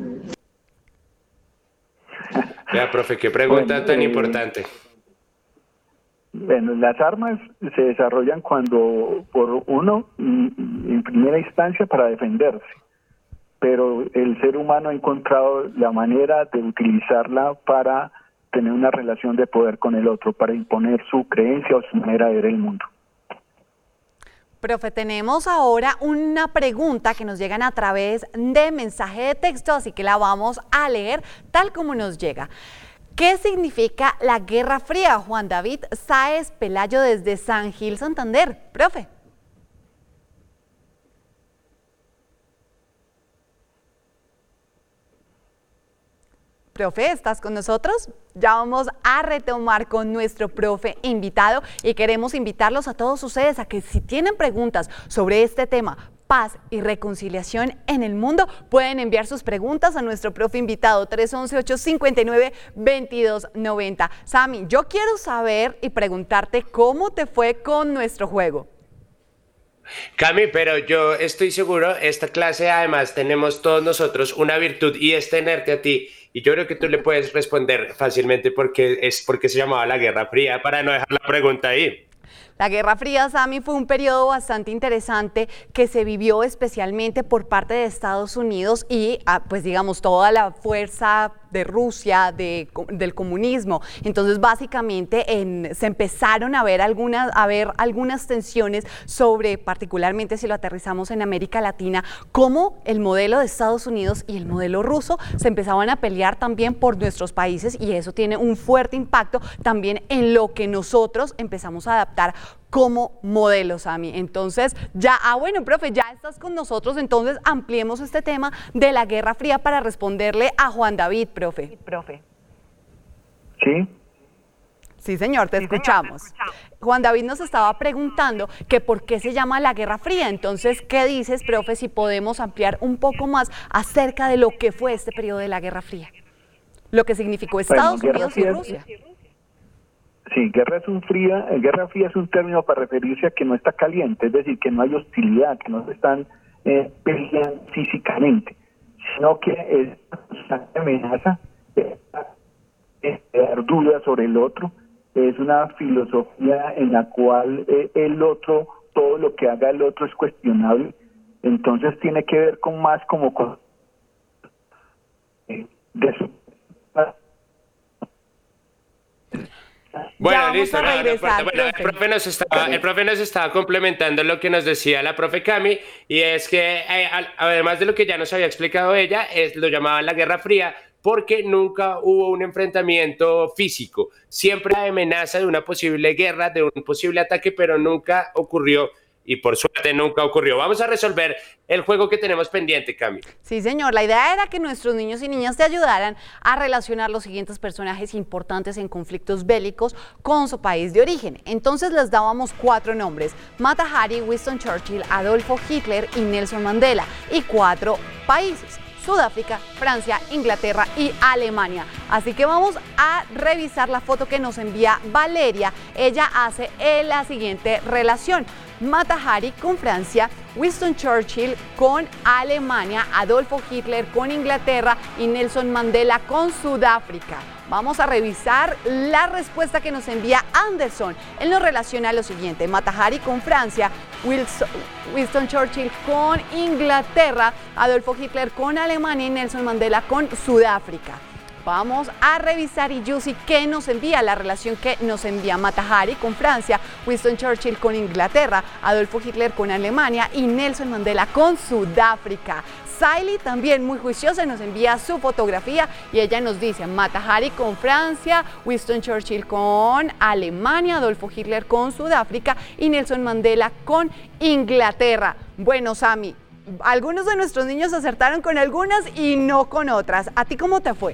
Speaker 2: Vea, profe, qué pregunta tan importante.
Speaker 12: Bueno, las armas se desarrollan cuando, por uno, en primera instancia para defenderse, pero el ser humano ha encontrado la manera de utilizarla para tener una relación de poder con el otro, para imponer su creencia o su manera de ver el mundo.
Speaker 1: Profe, tenemos ahora una pregunta que nos llegan a través de mensaje de texto, así que la vamos a leer tal como nos llega. ¿Qué significa la Guerra Fría? Juan David Sáez Pelayo desde San Gil, Santander. Profe. Profe, ¿estás con nosotros? Ya vamos a retomar con nuestro profe invitado y queremos invitarlos a todos ustedes a que si tienen preguntas sobre este tema, paz y reconciliación en el mundo, pueden enviar sus preguntas a nuestro profe invitado 311-859-2290. Sammy, yo quiero saber y preguntarte cómo te fue con nuestro juego.
Speaker 2: Cami, pero yo estoy seguro, esta clase además tenemos todos nosotros una virtud y es tenerte a ti. Y yo creo que tú le puedes responder fácilmente porque se llamaba la Guerra Fría, para no dejar la pregunta ahí.
Speaker 1: La Guerra Fría, Sammy, fue un periodo bastante interesante que se vivió especialmente por parte de Estados Unidos y, pues digamos, toda la fuerza de Rusia, del comunismo. Entonces, básicamente, se empezaron a ver algunas tensiones sobre, particularmente si lo aterrizamos en América Latina, cómo el modelo de Estados Unidos y el modelo ruso se empezaban a pelear también por nuestros países y eso tiene un fuerte impacto también en lo que nosotros empezamos a adaptar como modelo, Sammy. Entonces, bueno, profe, ya estás con nosotros, entonces ampliemos este tema de la Guerra Fría para responderle a Juan David, profe.
Speaker 12: ¿Sí?
Speaker 1: Sí, señor, te escuchamos. Juan David nos estaba preguntando que por qué se llama la Guerra Fría. Entonces, ¿qué dices, profe, si podemos ampliar un poco más acerca de lo que fue este periodo de la Guerra Fría? Lo que significó Estados Unidos y Rusia.
Speaker 12: Sí, Guerra Fría es un término para referirse a que no está caliente, es decir, que no hay hostilidad, que no se están peleando físicamente, sino que es una constante amenaza de dar dudas sobre el otro. Es una filosofía en la cual el otro, todo lo que haga el otro es cuestionable. Entonces tiene que ver con más como con
Speaker 2: Bueno, listo. El profe nos estaba complementando lo que nos decía la profe Cami, y es que además de lo que ya nos había explicado ella, lo llamaban la Guerra Fría porque nunca hubo un enfrentamiento físico. Siempre hay amenaza de una posible guerra, de un posible ataque, pero nunca ocurrió. Y por suerte nunca ocurrió. Vamos a resolver el juego que tenemos pendiente, Cami.
Speaker 1: Sí, señor. La idea era que nuestros niños y niñas te ayudaran a relacionar los siguientes personajes importantes en conflictos bélicos con su país de origen. Entonces les dábamos 4 nombres: Mata Hari, Winston Churchill, Adolfo Hitler y Nelson Mandela. Y 4 países: Sudáfrica, Francia, Inglaterra y Alemania. Así que vamos a revisar la foto que nos envía Valeria. Ella hace la siguiente relación: Mata Hari con Francia, Winston Churchill con Alemania, Adolfo Hitler con Inglaterra y Nelson Mandela con Sudáfrica. Vamos a revisar la respuesta que nos envía Anderson. Él nos relaciona lo siguiente: Mata Hari con Francia, Winston Churchill con Inglaterra, Adolfo Hitler con Alemania y Nelson Mandela con Sudáfrica. Vamos a revisar y Yusi, ¿qué nos envía? La relación que nos envía Mata Hari con Francia, Winston Churchill con Inglaterra, Adolfo Hitler con Alemania y Nelson Mandela con Sudáfrica. Saily, también muy juiciosa, nos envía su fotografía y ella nos dice: Mata Hari con Francia, Winston Churchill con Alemania, Adolfo Hitler con Sudáfrica y Nelson Mandela con Inglaterra. Bueno, Sammy, algunos de nuestros niños acertaron con algunas y no con otras. ¿A ti cómo te fue?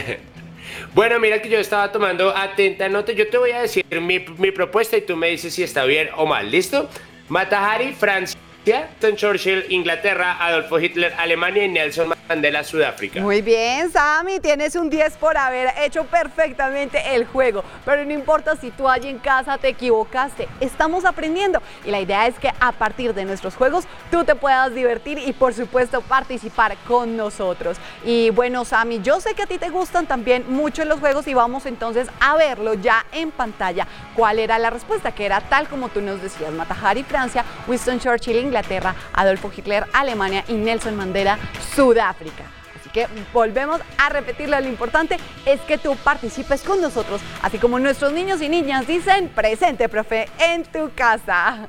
Speaker 2: Bueno, mira que yo estaba tomando atenta nota. Yo te voy a decir mi propuesta y tú me dices si está bien o mal. ¿Listo? Mata Hari, Francia, Winston Churchill, Inglaterra, Adolfo Hitler, Alemania y Nelson Mandela, Sudáfrica.
Speaker 1: Muy bien, Sammy, tienes un 10 por haber hecho perfectamente el juego, pero no importa si tú allí en casa te equivocaste, estamos aprendiendo y la idea es que a partir de nuestros juegos tú te puedas divertir y por supuesto participar con nosotros. Y bueno, Sammy, yo sé que a ti te gustan también mucho los juegos y vamos entonces a verlo ya en pantalla. ¿Cuál era la respuesta? Que era tal como tú nos decías: Mata Hari, Francia, Winston Churchill, Inglaterra, Adolfo Hitler, Alemania y Nelson Mandela, Sudáfrica. Así que volvemos a repetirlo, lo importante es que tú participes con nosotros, así como nuestros niños y niñas dicen: presente, profe, en tu casa.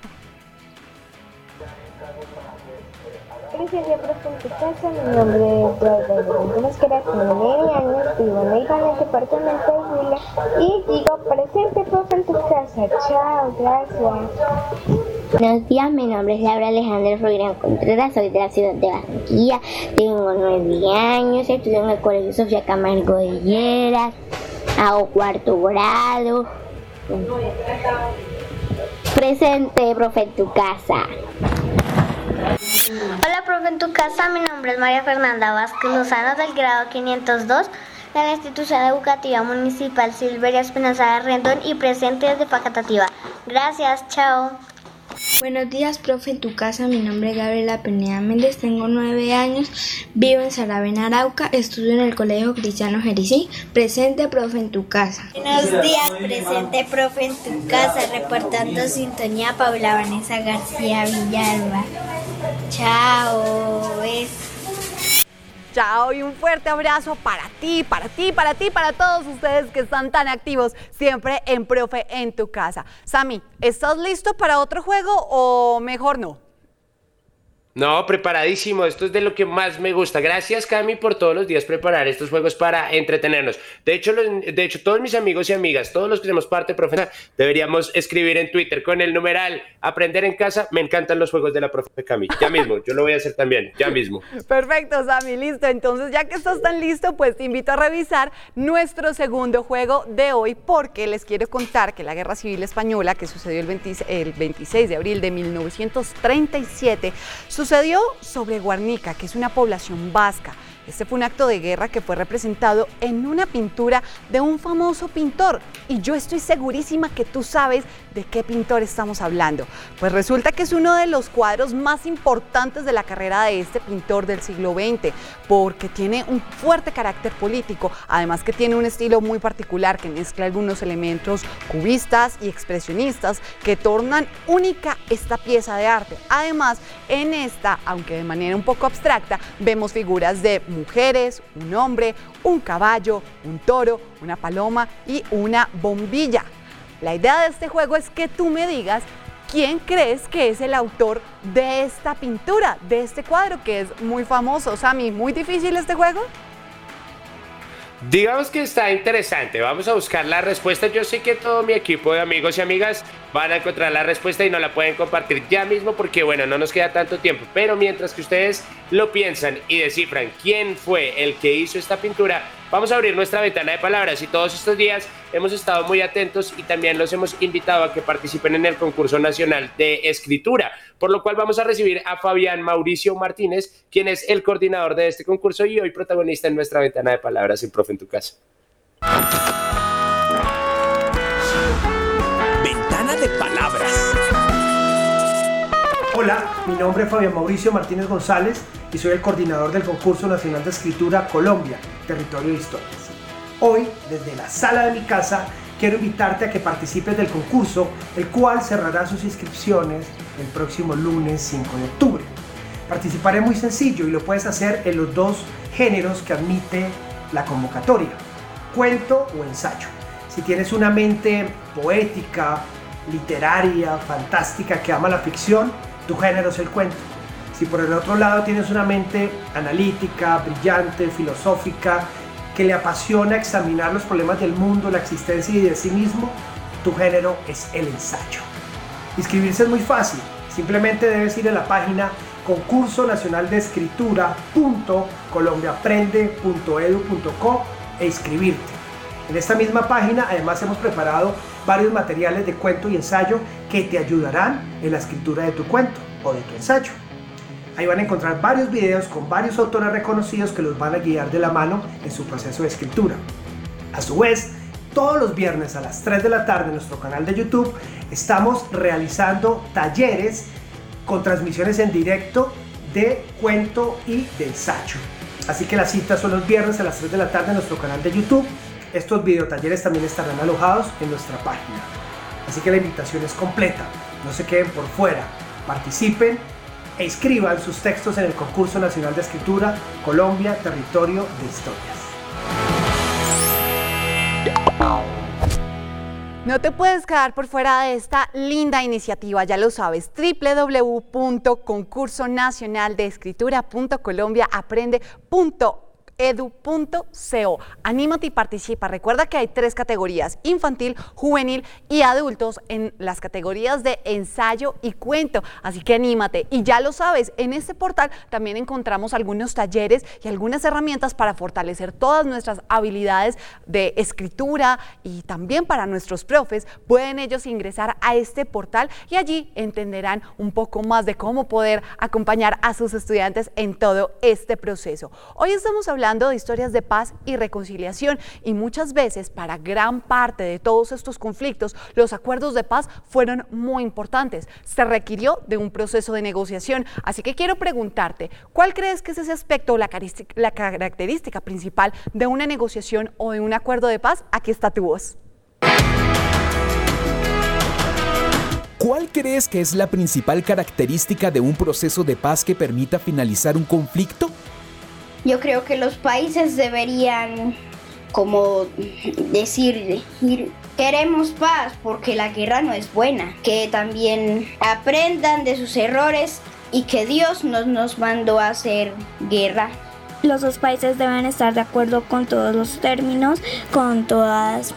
Speaker 5: Presente, profe, en tu casa. Mi nombre es Eduardo Mosquera, tengo 9 años, vivo en el departamento de Huila y digo: presente, profe, en tu casa. Chao, gracias.
Speaker 13: Buenos días, mi nombre es Laura Alejandra Roirán Contreras, soy de la ciudad de Barranquilla, tengo 9 años, estudio en el Colegio Sofía Camargo de Lleras, hago 4º grado. Presente, profe, en tu casa.
Speaker 10: Hola, profe, en tu casa. Mi nombre es María Fernanda Vázquez Lozano, del grado 502 de la Institución Educativa Municipal Silveria Espinosa de Rendón y presente desde Facatativá. Gracias, chao.
Speaker 4: Buenos días, profe, en tu casa. Mi nombre es Gabriela Pineda Méndez, tengo 9 años, vivo en Saravena, Arauca, estudio en el Colegio Cristiano Jericí. Presente, profe, en tu casa.
Speaker 7: Buenos días, presente, profe, en tu casa, reportando sintonía Paula Vanessa García Villalba. Chao,
Speaker 1: Chao y un fuerte abrazo para ti, para ti, para ti, para todos ustedes que están tan activos siempre en Profe en tu casa. Sammy, ¿estás listo para otro juego o mejor no?
Speaker 2: No, preparadísimo. Esto es de lo que más me gusta. Gracias, Cami, por todos los días preparar estos juegos para entretenernos. De hecho, todos mis amigos y amigas, todos los que somos parte de Profe, deberíamos escribir en Twitter con el numeral Aprender en Casa. Me encantan los juegos de la Profe Cami. Ya mismo, yo lo voy a hacer también, ya mismo.
Speaker 1: Perfecto, Sammy, listo. Entonces, ya que estás tan listo, pues te invito a revisar nuestro segundo juego de hoy, porque les quiero contar que la Guerra Civil Española, que sucedió el 26 de abril de 1937, sucedió sobre Guarnica, que es una población vasca. Este fue un acto de guerra que fue representado en una pintura de un famoso pintor. Y yo estoy segurísima que tú sabes de qué pintor estamos hablando. Pues resulta que es uno de los cuadros más importantes de la carrera de este pintor del siglo XX, porque tiene un fuerte carácter político, además que tiene un estilo muy particular que mezcla algunos elementos cubistas y expresionistas que tornan única esta pieza de arte. Además, en esta, aunque de manera un poco abstracta, vemos figuras de mujeres, un hombre, un caballo, un toro, una paloma y una bombilla. La idea de este juego es que tú me digas quién crees que es el autor de esta pintura, de este cuadro que es muy famoso. Sammy, ¿muy difícil este juego?
Speaker 2: Digamos que está interesante. Vamos a buscar la respuesta. Yo sé que todo mi equipo de amigos y amigas van a encontrar la respuesta y nos la pueden compartir ya mismo porque, bueno, no nos queda tanto tiempo. Pero mientras que ustedes lo piensan y descifran quién fue el que hizo esta pintura, vamos a abrir nuestra ventana de palabras y todos estos días hemos estado muy atentos y también los hemos invitado a que participen en el concurso nacional de escritura, por lo cual vamos a recibir a Fabián Mauricio Martínez, quien es el coordinador de este concurso y hoy protagonista en nuestra ventana de palabras en Profe en tu casa.
Speaker 19: Ventana de palabras.
Speaker 20: Hola, mi nombre es Fabián Mauricio Martínez González y soy el coordinador del concurso nacional de escritura Colombia, Territorio de Historias. Hoy, desde la sala de mi casa, quiero invitarte a que participes del concurso, el cual cerrará sus inscripciones el próximo lunes 5 de octubre. Participar es muy sencillo y lo puedes hacer en los 2 géneros que admite la convocatoria, cuento o ensayo. Si tienes una mente poética, literaria, fantástica, que ama la ficción, tu género es el cuento. Si por el otro lado tienes una mente analítica, brillante, filosófica, que le apasiona examinar los problemas del mundo, la existencia y de sí mismo, tu género es el ensayo. Inscribirse es muy fácil, simplemente debes ir a la página concursonacionaldescritura.colombiaaprende.edu.co e inscribirte. En esta misma página además hemos preparado varios materiales de cuento y ensayo que te ayudarán en la escritura de tu cuento o de tu ensayo. Ahí van a encontrar varios videos con varios autores reconocidos que los van a guiar de la mano en su proceso de escritura. A su vez, todos los viernes a las 3 de la tarde en nuestro canal de YouTube estamos realizando talleres con transmisiones en directo de cuento y de ensayo. Así que las citas son los viernes a las 3 de la tarde en nuestro canal de YouTube. Estos videotalleres también estarán alojados en nuestra página. Así que la invitación es completa, no se queden por fuera, participen e inscriban sus textos en el Concurso Nacional de Escritura Colombia, Territorio de Historias.
Speaker 1: No te puedes quedar por fuera de esta linda iniciativa, ya lo sabes, www.concursonacionaldescritura.colombiaaprende.edu.co edu.co. Anímate y participa. Recuerda que hay 3 categorías: infantil, juvenil y adultos, en las categorías de ensayo y cuento. Así que anímate. Y ya lo sabes, en este portal también encontramos algunos talleres y algunas herramientas para fortalecer todas nuestras habilidades de escritura, y también para nuestros profes pueden ellos ingresar a este portal y allí entenderán un poco más de cómo poder acompañar a sus estudiantes en todo este proceso. Hoy estamos hablando de historias de paz y reconciliación, y muchas veces para gran parte de todos estos conflictos los acuerdos de paz fueron muy importantes. Se requirió de un proceso de negociación, así que quiero preguntarte, ¿cuál crees que es ese aspecto, la característica principal de una negociación o de un acuerdo de paz? Aquí está tu voz.
Speaker 6: ¿Cuál crees que es la principal característica de un proceso de paz que permita finalizar un conflicto?
Speaker 11: Yo creo que los países deberían como decir, queremos paz porque la guerra no es buena, que también aprendan de sus errores y que Dios no nos mandó a hacer guerra.
Speaker 4: Los dos países deben estar de acuerdo con todos los términos, con todas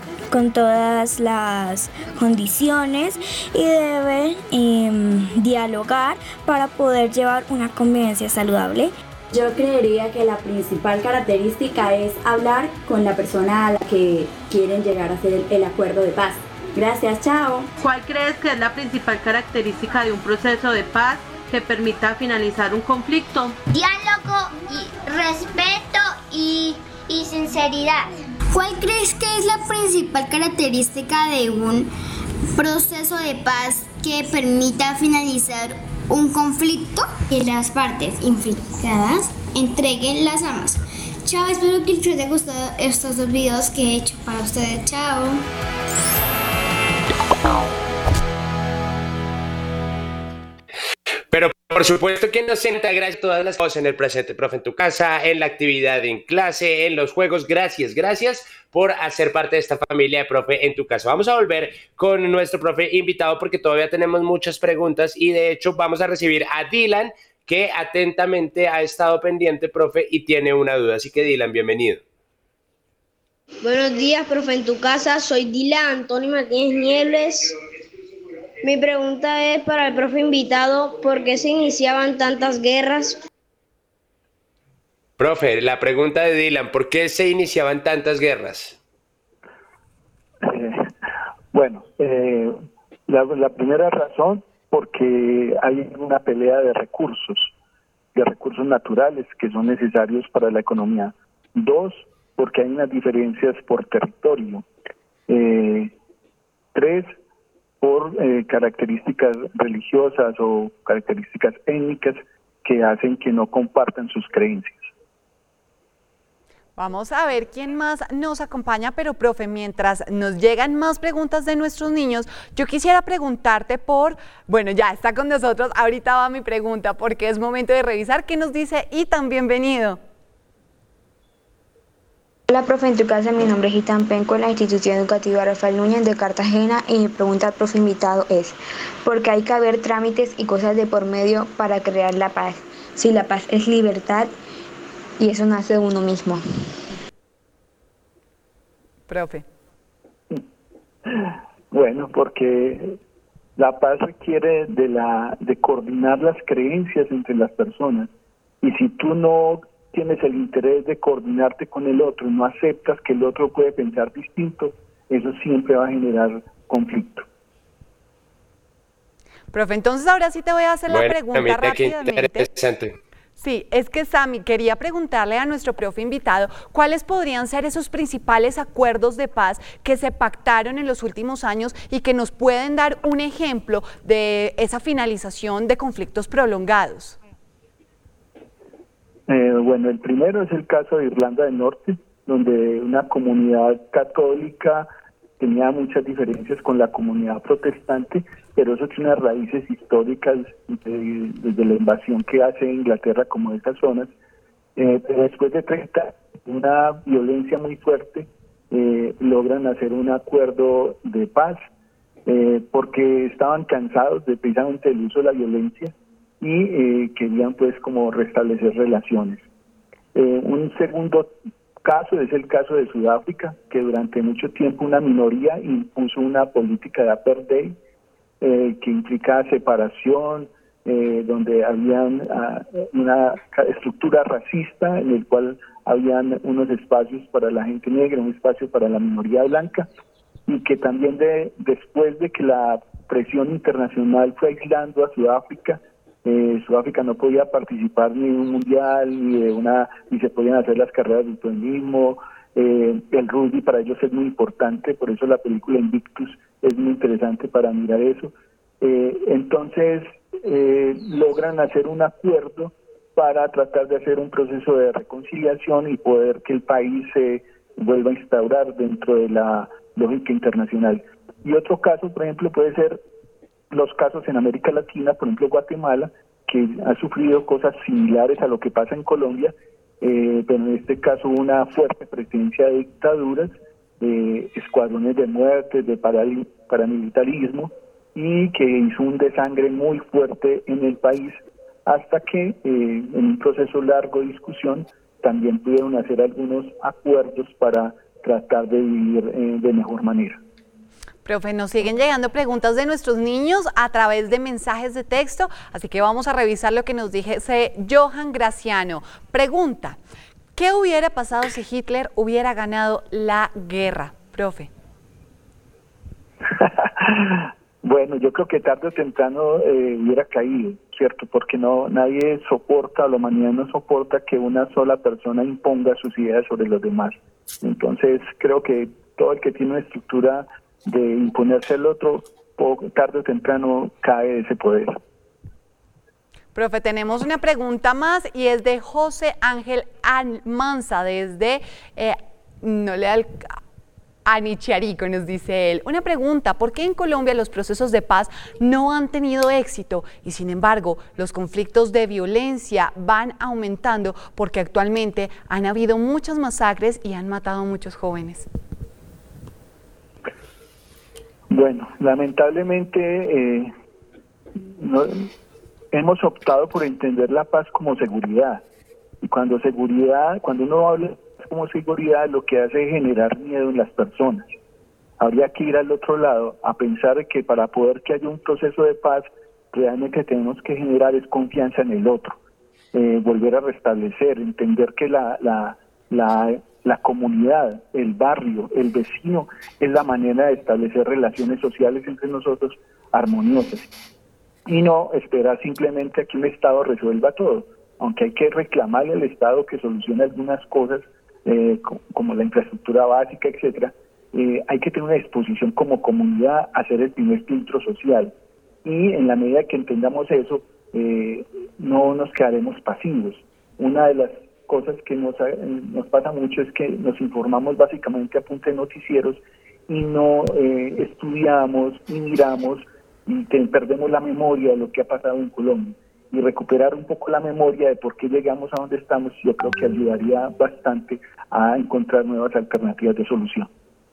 Speaker 4: las condiciones, y deben dialogar para poder llevar una convivencia saludable.
Speaker 8: Yo creería que la principal característica es hablar con la persona a la que quieren llegar a hacer el acuerdo de paz. Gracias, chao.
Speaker 9: ¿Cuál crees que es la principal característica de un proceso de paz que permita finalizar un conflicto?
Speaker 10: Diálogo y respeto y sinceridad.
Speaker 11: ¿Cuál crees que es la principal característica de un proceso de paz que permita finalizar un conflicto?
Speaker 7: Que las partes implicadas entreguen las armas. Chao, espero que les haya gustado estos 2 videos que he hecho para ustedes. Chao.
Speaker 2: Pero por supuesto que nos integra todas las cosas en el presente, profe, en tu casa, en la actividad en clase, en los juegos. Gracias por hacer parte de esta familia de Profe en tu casa. Vamos a volver con nuestro profe invitado porque todavía tenemos muchas preguntas, y de hecho vamos a recibir a Dylan, que atentamente ha estado pendiente, profe, y tiene una duda. Así que Dylan, bienvenido.
Speaker 18: Buenos días, profe, en tu casa. Soy Dylan Antonio Martínez Niebles. Mi pregunta es para el profe invitado: ¿por qué se iniciaban tantas guerras?
Speaker 2: Profe, la pregunta de Dylan: ¿por qué se iniciaban tantas guerras?
Speaker 12: La primera razón, porque hay una pelea de recursos naturales que son necesarios para la economía. 2, porque hay unas diferencias por territorio. 3, por características religiosas o características étnicas que hacen que no compartan sus creencias.
Speaker 1: Vamos a ver quién más nos acompaña, pero profe, mientras nos llegan más preguntas de nuestros niños, yo quisiera preguntarte bueno, ya está con nosotros, ahorita va mi pregunta, porque es momento de revisar qué nos dice Itan. Bienvenido.
Speaker 4: Hola, profe, en tu casa, mi nombre es Itan Penco, en la institución educativa Rafael Núñez de Cartagena, y mi pregunta al profe invitado es: ¿por qué hay que haber trámites y cosas de por medio para crear la paz? Si la paz es libertad y eso nace de uno mismo.
Speaker 1: Profe.
Speaker 12: Bueno, porque la paz requiere de coordinar las creencias entre las personas, y si tú no tienes el interés de coordinarte con el otro, no aceptas que el otro puede pensar distinto, eso siempre va a generar conflicto.
Speaker 1: Profe, entonces ahora sí te voy a hacer la pregunta rápidamente.
Speaker 2: Interesante.
Speaker 1: Sí, es que Sammy, quería preguntarle a nuestro profe invitado cuáles podrían ser esos principales acuerdos de paz que se pactaron en los últimos años y que nos pueden dar un ejemplo de esa finalización de conflictos prolongados.
Speaker 12: Bueno, el primero es el caso de Irlanda del Norte, donde una comunidad católica tenía muchas diferencias con la comunidad protestante, pero eso tiene unas raíces históricas desde la invasión que hace Inglaterra como de esas zonas. Pero después de 30 años, una violencia muy fuerte, logran hacer un acuerdo de paz, porque estaban cansados de precisamente del uso de la violencia y querían pues como restablecer relaciones. Un segundo caso es el caso de Sudáfrica, que durante mucho tiempo una minoría impuso una política de apartheid que implica separación, donde habían una estructura racista en el cual habían unos espacios para la gente negra, un espacio para la minoría blanca, y que también después de que la presión internacional fue aislando a Sudáfrica, Sudáfrica no podía participar ni en un mundial, ni se podían hacer las carreras de atletismo. El rugby para ellos es muy importante, por eso la película Invictus es muy interesante para mirar eso. Entonces logran hacer un acuerdo para tratar de hacer un proceso de reconciliación y poder que el país se vuelva a instaurar dentro de la lógica internacional. Y otro caso, por ejemplo, puede ser los casos en América Latina, por ejemplo Guatemala, que ha sufrido cosas similares a lo que pasa en Colombia, pero en este caso una fuerte presencia de dictaduras, escuadrones de muerte, de paramilitarismo, y que hizo un desangre muy fuerte en el país, hasta que en un proceso largo de discusión también pudieron hacer algunos acuerdos para tratar de vivir de mejor manera.
Speaker 1: Profe, nos siguen llegando preguntas de nuestros niños a través de mensajes de texto, así que vamos a revisar lo que nos dice Johan Graciano. Pregunta, ¿qué hubiera pasado si Hitler hubiera ganado la guerra? Profe.
Speaker 12: Bueno, yo creo que tarde o temprano hubiera caído, ¿cierto? Porque nadie soporta, la humanidad no soporta que una sola persona imponga sus ideas sobre los demás. Entonces, creo que todo el que tiene una estructura de imponerse al otro, tarde o temprano cae de ese poder.
Speaker 1: Profe, tenemos una pregunta más y es de José Ángel Almanza desde Anicharico, nos dice él. Una pregunta, ¿por qué en Colombia los procesos de paz no han tenido éxito y sin embargo los conflictos de violencia van aumentando porque actualmente han habido muchas masacres y han matado a muchos jóvenes?
Speaker 12: Bueno, lamentablemente hemos optado por entender la paz como seguridad. Y cuando uno habla como seguridad, lo que hace es generar miedo en las personas. Habría que ir al otro lado a pensar que para poder que haya un proceso de paz, realmente tenemos que generar es confianza en el otro, volver a restablecer, entender que la comunidad, el barrio, el vecino, es la manera de establecer relaciones sociales entre nosotros armoniosas. Y no esperar simplemente a que un Estado resuelva todo, aunque hay que reclamarle al Estado que solucione algunas cosas, como la infraestructura básica, etcétera. Hay que tener una disposición como comunidad a hacer el primer filtro social. Y en la medida que entendamos eso, no nos quedaremos pasivos. Una de las cosas que nos pasa mucho es que nos informamos básicamente a punta de noticieros y no estudiamos y miramos y perdemos la memoria de lo que ha pasado en Colombia. Y recuperar un poco la memoria de por qué llegamos a donde estamos, yo creo que ayudaría bastante a encontrar nuevas alternativas de solución.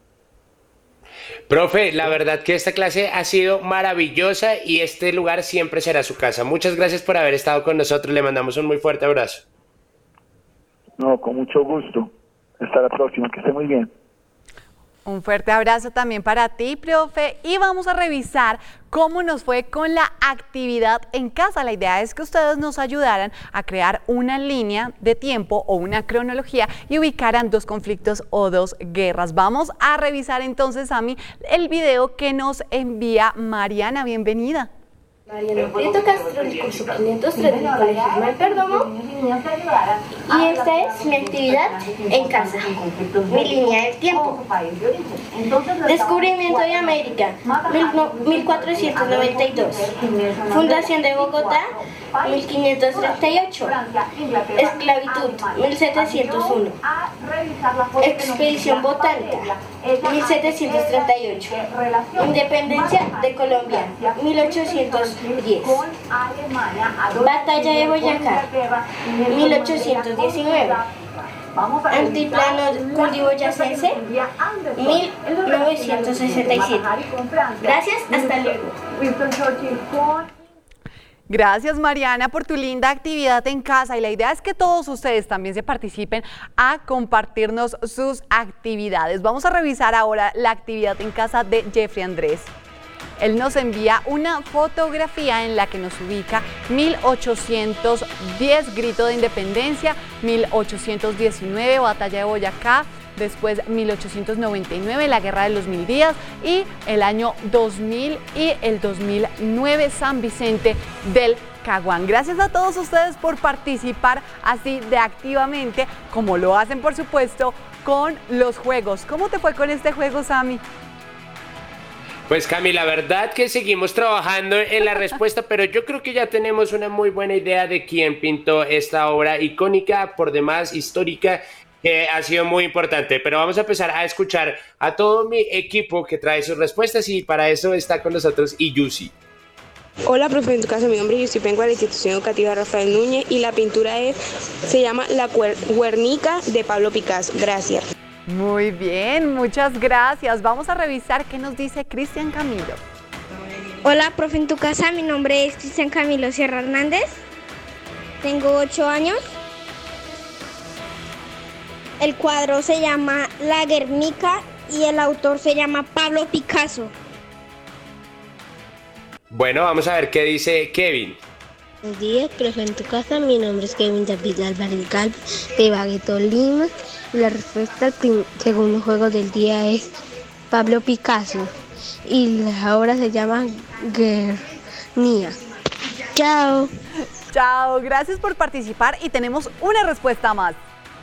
Speaker 2: Profe, la verdad que esta clase ha sido maravillosa y este lugar siempre será su casa. Muchas gracias por haber estado con nosotros, le mandamos un muy fuerte abrazo.
Speaker 12: No, con mucho gusto. Hasta la próxima, que esté muy bien.
Speaker 1: Un fuerte abrazo también para ti, profe, y vamos a revisar cómo nos fue con la actividad en casa. La idea es que ustedes nos ayudaran a crear una línea de tiempo o una cronología y ubicaran dos conflictos o dos guerras. Vamos a revisar entonces, Sami, el video que nos envía Mariana. Bienvenida.
Speaker 21: Mariana Prieto Castro, del curso 503 del Colegio Ismael Perdomo, y esta es mi actividad en casa, mi línea del tiempo. Descubrimiento de América, 1492. Fundación de Bogotá, 1538. Esclavitud, 1701. Expedición botánica, 1738. Independencia de Colombia, 1810. Batalla de Boyacá, 1819. Antiplano cundiboyacense, 1967. Gracias, hasta luego.
Speaker 1: Gracias, Mariana, por tu linda actividad en casa, y la idea es que todos ustedes también se participen a compartirnos sus actividades. Vamos a revisar ahora la actividad en casa de Jeffrey Andrés. Él nos envía una fotografía en la que nos ubica 1810, Grito de Independencia, 1819, Batalla de Boyacá, después 1899, la Guerra de los Mil Días, y el año 2000 y el 2009, San Vicente del Caguán. Gracias a todos ustedes por participar así de activamente, como lo hacen, por supuesto, con los juegos. ¿Cómo te fue con este juego, Sammy?
Speaker 2: Pues Cami, la verdad que seguimos trabajando en la respuesta, pero yo creo que ya tenemos una muy buena idea de quién pintó esta obra icónica, por demás histórica, que ha sido muy importante. Pero vamos a empezar a escuchar a todo mi equipo que trae sus respuestas, y para eso está con nosotros Iyusi.
Speaker 3: Hola, profe, en tu casa, mi nombre es Iyusi, vengo de la institución educativa Rafael Núñez y la pintura se llama La Guernica de Pablo Picasso. Gracias.
Speaker 1: Muy bien, muchas gracias. Vamos a revisar qué nos dice Cristian Camilo.
Speaker 5: Hola, profe, en tu casa, mi nombre es Cristian Camilo Sierra Hernández, tengo 8 años. El cuadro se llama La Guernica y el autor se llama Pablo Picasso.
Speaker 2: Bueno, vamos a ver qué dice Kevin.
Speaker 22: Buenos días, profe, en tu casa, mi nombre es Kevin David Álvarez Galvez, de Bagueto, Lima. Y la respuesta al segundo juego del día es Pablo Picasso. Y la obra se llama Guernica. Chao.
Speaker 1: Chao, gracias por participar, y tenemos una respuesta más.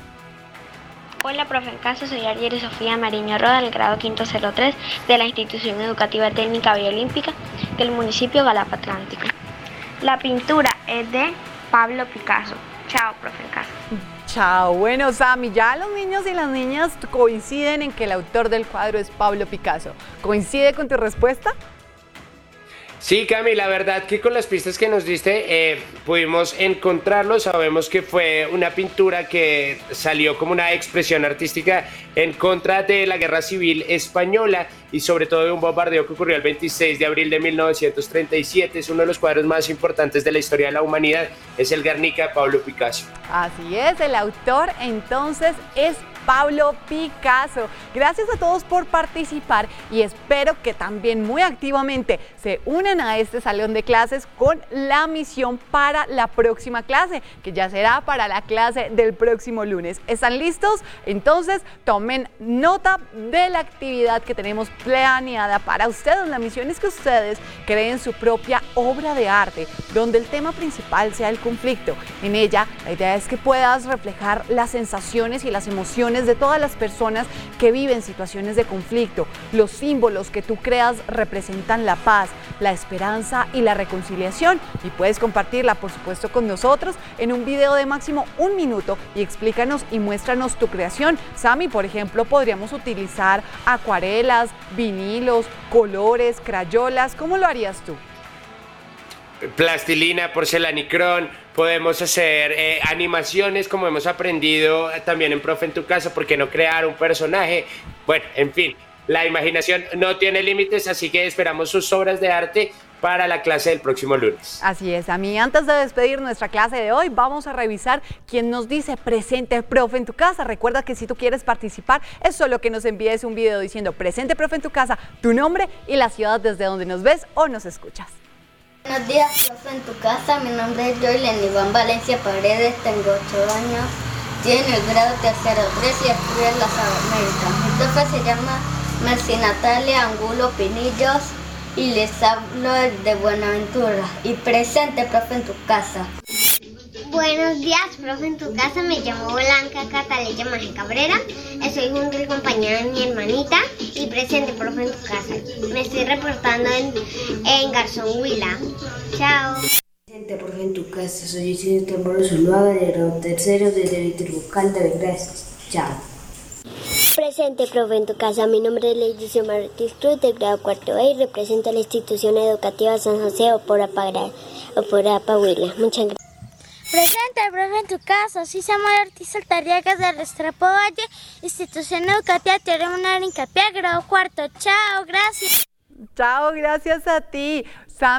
Speaker 23: Hola, profe, en casa, soy Ariel Sofía Mariño Roda, del grado 503 de la Institución Educativa Técnica Biolímpica del municipio Galapa Atlántico. La pintura es de Pablo Picasso. Chao, profe, en casa.
Speaker 1: Chao. Bueno, Sammy, ya los niños y las niñas coinciden en que el autor del cuadro es Pablo Picasso. ¿Coincide con tu respuesta?
Speaker 2: Sí, Cami, la verdad que con las pistas que nos diste pudimos encontrarlo. Sabemos que fue una pintura que salió como una expresión artística en contra de la Guerra Civil Española, y sobre todo de un bombardeo que ocurrió el 26 de abril de 1937. Es uno de los cuadros más importantes de la historia de la humanidad. Es el Guernica de Pablo Picasso.
Speaker 1: Así es, el autor entonces es Pablo Picasso. Gracias a todos por participar, y espero que también muy activamente se unan a este salón de clases con la misión para la próxima clase, que ya será para la clase del próximo lunes. ¿Están listos? Entonces tomen nota de la actividad que tenemos planeada para ustedes. La misión es que ustedes creen su propia obra de arte, donde el tema principal sea el conflicto. En ella, la idea es que puedas reflejar las sensaciones y las emociones de todas las personas que viven situaciones de conflicto. Los símbolos que tú creas representan la paz, la esperanza y la reconciliación, y puedes compartirla, por supuesto, con nosotros en un video de máximo 1 minuto, y explícanos y muéstranos tu creación. Sammy, por ejemplo, podríamos utilizar acuarelas, vinilos, colores, crayolas. ¿Cómo lo harías tú?
Speaker 2: Plastilina, porcelanicrón, podemos hacer animaciones como hemos aprendido también en Profe en tu casa. ¿Por qué no crear un personaje? Bueno, en fin, la imaginación no tiene límites, así que esperamos sus obras de arte para la clase del próximo lunes.
Speaker 1: Así es, a mí, antes de despedir nuestra clase de hoy, vamos a revisar quién nos dice presente profe en tu casa. Recuerda que si tú quieres participar, es solo que nos envíes un video diciendo presente profe en tu casa, tu nombre y la ciudad desde donde nos ves o nos escuchas.
Speaker 24: Buenos días, profe en tu casa, mi nombre es Joylen Iván Valencia Paredes, tengo 8 años, estoy en el grado tercero 3 y estudio en las Américas. Mi profe se llama Mercy Natalia Angulo Pinillos y les hablo de Buenaventura. Y presente, profe en tu casa.
Speaker 25: Buenos días, profe en tu casa, me llamo Blanca Cataleya Maje Cabrera, estoy junto y compañera de mi hermanita. Y presente, profe en tu casa, me estoy reportando en Garzón Huila. Chao.
Speaker 26: Presente, profe en tu casa, soy Isidro Moro Zuluaga, de grado tercero desde Vitirbucalda. Gracias. Chao.
Speaker 25: Presente, profe en tu casa, mi nombre es Lady Xiomara Ortiz Cruz, del grado cuarto B, y represento a la institución educativa San José Oporapa Huila. Muchas gracias.
Speaker 11: Presente, profe en tu casa, soy Samuel Ortiz Altarriagas de Restrepo Valle, institución educativa Teorema Una Hincapié, grado cuarto. Chao, gracias.
Speaker 1: Chao, gracias a ti. Sammy,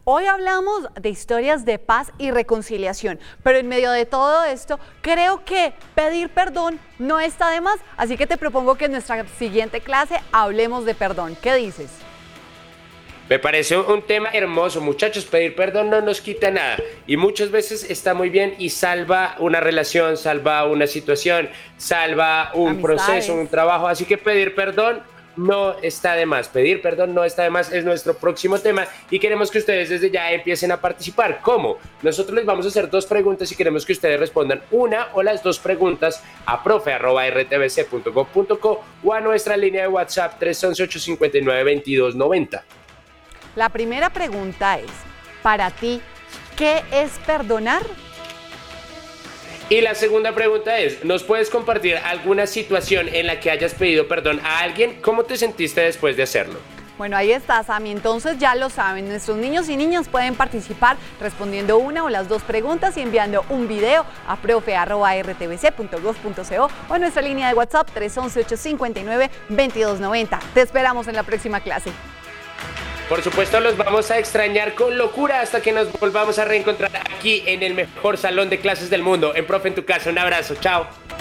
Speaker 1: Hoy hablamos de historias de paz y reconciliación, pero en medio de todo esto, creo que pedir perdón no está de más, así que te propongo que en nuestra siguiente clase hablemos de perdón. ¿Qué dices?
Speaker 2: Me parece un tema hermoso, muchachos. Pedir perdón no nos quita nada y muchas veces está muy bien y salva una relación, salva una situación, salva un proceso, un trabajo. Así que pedir perdón no está de más. Pedir perdón no está de más, es nuestro próximo tema y queremos que ustedes desde ya empiecen a participar. ¿Cómo? Nosotros les vamos a hacer 2 preguntas y queremos que ustedes respondan una o las 2 preguntas a profe@rtbc.gov.co o a nuestra línea de WhatsApp 311-859-2290.
Speaker 1: La primera pregunta es, para ti, ¿qué es perdonar?
Speaker 2: Y la segunda pregunta es, ¿nos puedes compartir alguna situación en la que hayas pedido perdón a alguien? ¿Cómo te sentiste después de hacerlo?
Speaker 1: Bueno, ahí está, Sammy. Entonces ya lo saben, nuestros niños y niñas pueden participar respondiendo una o las 2 preguntas y enviando un video a profe@rtbc.gov.co o en nuestra línea de WhatsApp 311-859-2290. Te esperamos en la próxima clase.
Speaker 2: Por supuesto, los vamos a extrañar con locura hasta que nos volvamos a reencontrar aquí en el mejor salón de clases del mundo, en Profe en tu Casa. Un abrazo, chao.